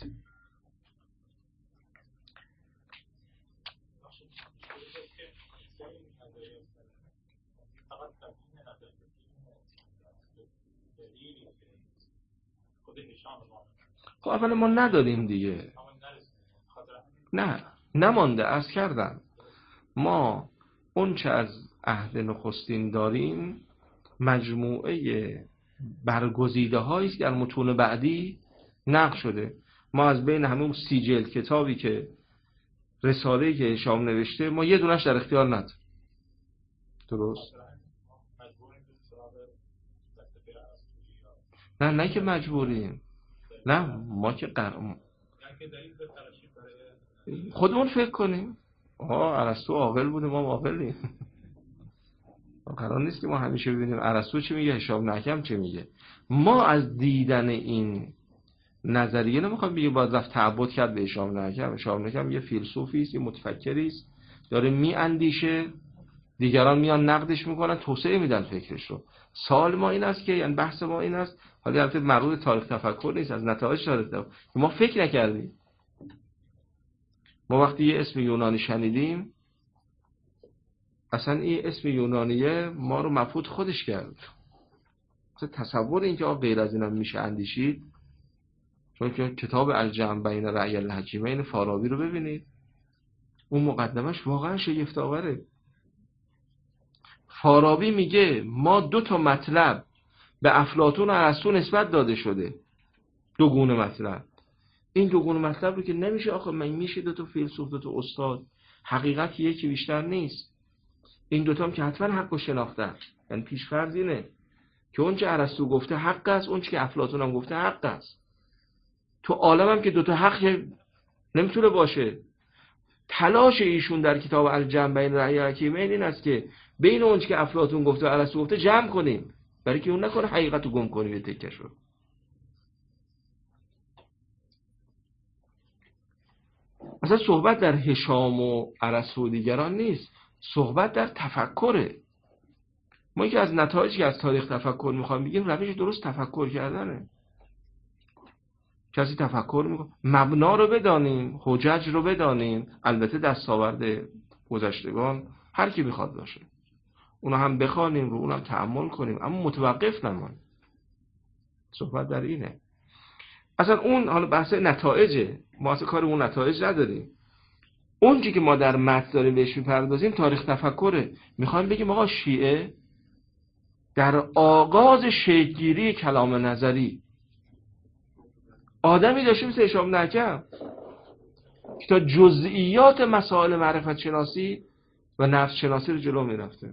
[SPEAKER 3] خب اولا ما نداریم دیگه، نه نمانده. عرض کردم ما اون چه از عهد نخستین داریم مجموعه برگزیده هایی است که در متون بعدی نقل شده. ما از بین همون سی جلد کتابی که رساله‌ای که هشام نوشته ما یه دونش در اختیار نداریم. درست؟ نه نه که مجبوریم، نه ما که قرار خودمون فکر کنیم. آه ارسطو عاقل بوده ما عاقلیم. قرار نیست که ما همیشه ببینیم ارسطو چی میگه هشام نحکم چی میگه. ما از دیدن این نظریه نمیخوام بگیم باید رفت تعبد کرد به هشام نحکم. هشام نحکم یه فیلسوفی است، یه متفکری است، داره میاندیشه، دیگران میان نقدش میکنن، توسعه میدن فکرش رو. سوال ما این است که، یعنی بحث ما این است، حالا البته مربوط تاریخ تفکر نیست، از نتایج تاریخ تفکر، ما فکر نکردیم. ما وقتی یه اسم یونانی شنیدیم اصلا این اسم یونانیه ما رو مفقود خودش کرد. مثلا تصور این که آقا غیر از اینم میشه اندیشید، چون که کتاب الجمع بین رأی الحکیمین فارابی رو ببینید، اون مقدمش واقعا شگفت آوره. فارابی میگه ما دو تا مطلب به افلاطون و ارسطو نسبت داده شده، دو گونه مطلب. این دو گونه مطلب رو که نمیشه آخه من میشه دو تا فیلسوف، دو تا استاد، حقیقت یکی بیشتر نیست. این دوتا هم که حتما حق و شناختن، یعنی پیش‌فرض اینه که اون چه ارسطو گفته حق است، اون چه که افلاطون هم گفته حق است. تو عالم هم که دوتا حق نمیتونه باشه. تلاش ایشون در کتاب الجمع بین رأی الحکیمین این است که بین اون چه که افلاطون گفته و ارسطو گفته جمع کنیم، برای که اون نکنه حقیقت رو گم کنیم یه تکش رو. اصلا صحبت در هشام و ارسطو و دیگران نیست، صحبت در تفکره. ما که از نتایجی که از تاریخ تفکر میخوایم بگیم روش درست تفکر کردنه. کسی تفکر میکنه مبنا رو بدانیم، حجج رو بدانیم، البته دستاورد گذشتگان هر کی بخواد باشه اونا هم بخوانیم، رو اونم تأمل کنیم، اما متوقف نمانیم. صحبت در اینه. اصلا اون حالا بحث نتایجه، ما اصلا کار اون نتایج نداریم. اون چیزی که ما در متن داریم بهش میپردازیم تاریخ تفکره. میخوایم بگیم آقا شیعه در آغاز شکل‌گیری کلام نظری، آدمی داشته مثل هشام بن حکم که تا جزئیات مسائل معرفت شناسی و نفس شناسی رو جلو میرفته.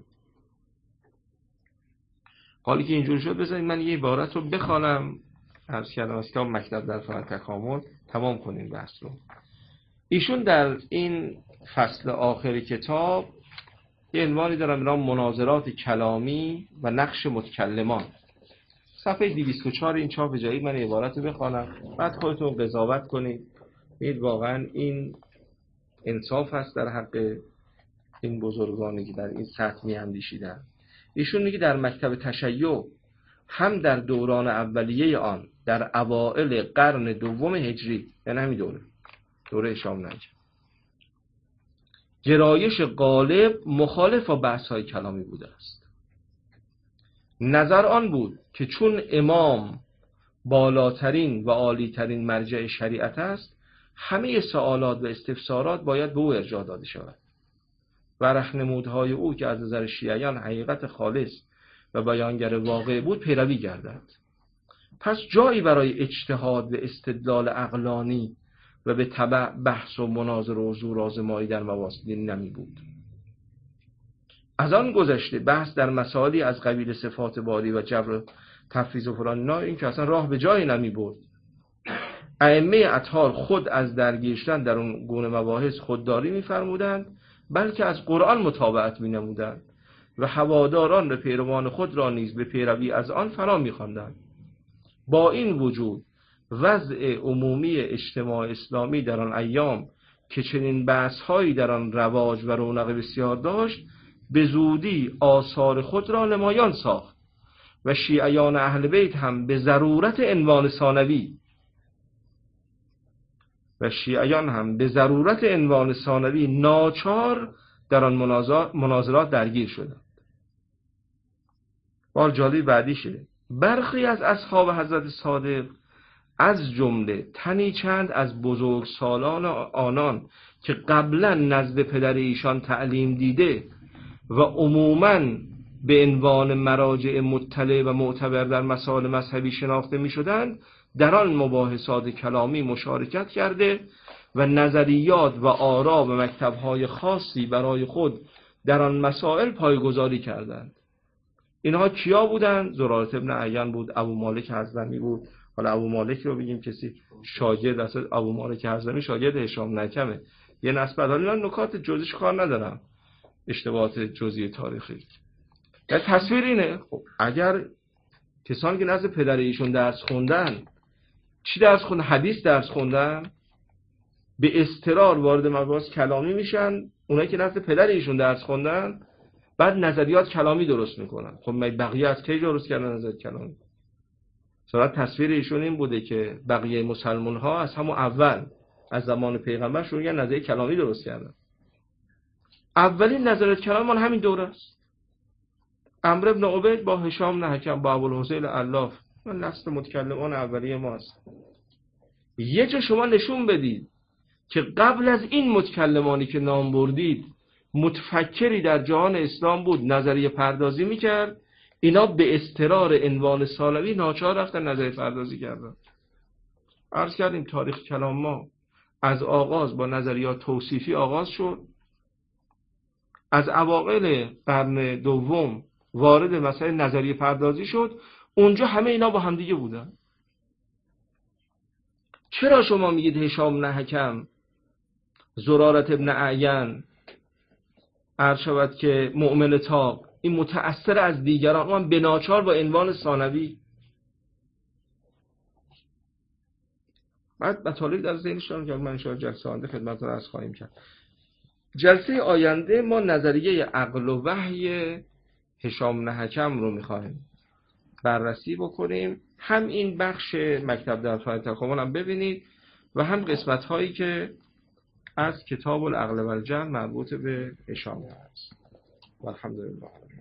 [SPEAKER 3] حالی که اینجوری شد، بذارید من یه عبارت رو بخوانم، عرض کردم از کتاب مکتب در فن تکامل، تمام کنیم بحث رو. ایشون در این فصل آخر کتاب یه عنوانی دارن به نام مناظرات کلامی و نقش متکلمان. صفحه دویست و چهار این چاپ جدید من عبارت رو بخوانم، بعد خودتون قضاوت کنید. ببینید واقعا این انصاف هست در حق این بزرگانی که در این سطح می‌اندیشیدن. ایشون میگه در مکتب تشیع هم در دوران اولیه آن در اوائل قرن دوم هجری، یعنی همین دوره دوره هشام بن حکم، گرایش غالب مخالف با بحث‌های کلامی بوده است. نظر آن بود که چون امام بالاترین و عالیترین مرجع شریعت است، همه سوالات و استفسارات باید به او ارجاع داده شود و رهنمودهای او که از نظر شیعیان حقیقت خالص و بیانگر واقع بود پیروی گردد. پس جایی برای اجتهاد و استدلال عقلانی و به تبع بحث و مناظره و زور آزمایی در مباحث دینی نمی بود. از آن گذشته بحث در مسائلی از قبیل صفات باری و جبر تفویض و فلان، نه، این که اصلا راه به جایی نمی برد. ائمه اطهار خود از درگیر شدن در اون گونه مباحث خودداری می‌فرمودند، بلکه از قرآن متابعت می‌نمودند و هواداران و پیروان خود را نیز به پیروی از آن فرا می‌خواندند. با این وجود وضع عمومی اجتماع اسلامی در آن ایام که چنین بحث‌هایی در آن رواج و رونق بسیار داشت، به زودی آثار خود را نمایان ساخت و شیعیان اهل بیت هم به ضرورت عنوان ثانوی و شیعیان هم به ضرورت عنوان ثانوی ناچار در آن مناظرات درگیر شدند. بار جالبی بعدیشه، برخی از اصحاب حضرت صادق از جمله تنی چند از بزرگ سالان آنان که قبلا نزد پدر ایشان تعلیم دیده و عموماً به عنوان مراجع مطلع و معتبر در مسائل مذهبی شناخته می شدند، در آن مباحثات کلامی مشارکت کرده و نظریات و آرا و مکتب‌های خاصی برای خود در آن مسائل پایگذاری کردند. اینها کیا بودند؟ زرارة ابن عیان بود، ابو مالک حضرمی بود. حالا ابو مالک رو بگیم کسی شاگرد، اصلا ابو مالک حضرمی شاگرد هشام بن حکمه. یه نسبت، حالا نکات جزئیش کار ندارم، اشتباهات جزئی تاریخی. در تصویر اینه، خب اگر کسانی که نزد پدر ایشون درس خوندن، چی درس خوندن؟ حدیث درس خوندن، به اضطرار وارد مباحث کلامی میشن. اونایی که نزد پدر ایشون درس خوندن بعد نظریات کلامی درست میکنن. خب بقیه از کی درست کردن نظریات کلامی؟ صورت تصویر ایشون این بوده که بقیه مسلمان ها از همون اول، از زمان پیغمبر شروع کردن نظریه کلامی درست کردن. اولین نظریات کلامی مال همین دوره است. عمرو بن عبید با هشام بن حکم با ابوالحسین علاف، من نسل متکلمان اولیه ماست. یه جا شما نشون بدید که قبل از این متکلمانی که نام بردید متفکری در جهان اسلام بود نظریه پردازی میکرد، اینا به اضطرار عنوان ثانوی ناچار رفتن نظریه پردازی کردن. عرض کردیم تاریخ کلام ما از آغاز با نظریات توصیفی آغاز شد، از اوایل قرن دوم وارد مسائل نظریه پردازی شد. اونجا همه اینا با هم دیگه بودن. چرا شما میگید هشام بن حکم، زرارة ابن عیان، عرض شود که مؤمن تاق، این متأثر از دیگران، اون به ناچار با عنوان ثانوی؟ بعد مطالب در ذهنشون که من ان شاءالله جلسه آینده خدمتتون عرض خواهیم کرد. جلسه آینده ما نظریه عقل و وحی هشام بن حکم رو می‌خوایم بررسی بکنیم. هم این بخش مکتب در فن تکامل هم ببینید و هم قسمت هایی که از کتاب العقل و الجهل مربوط به هشام هست. الحمدلله.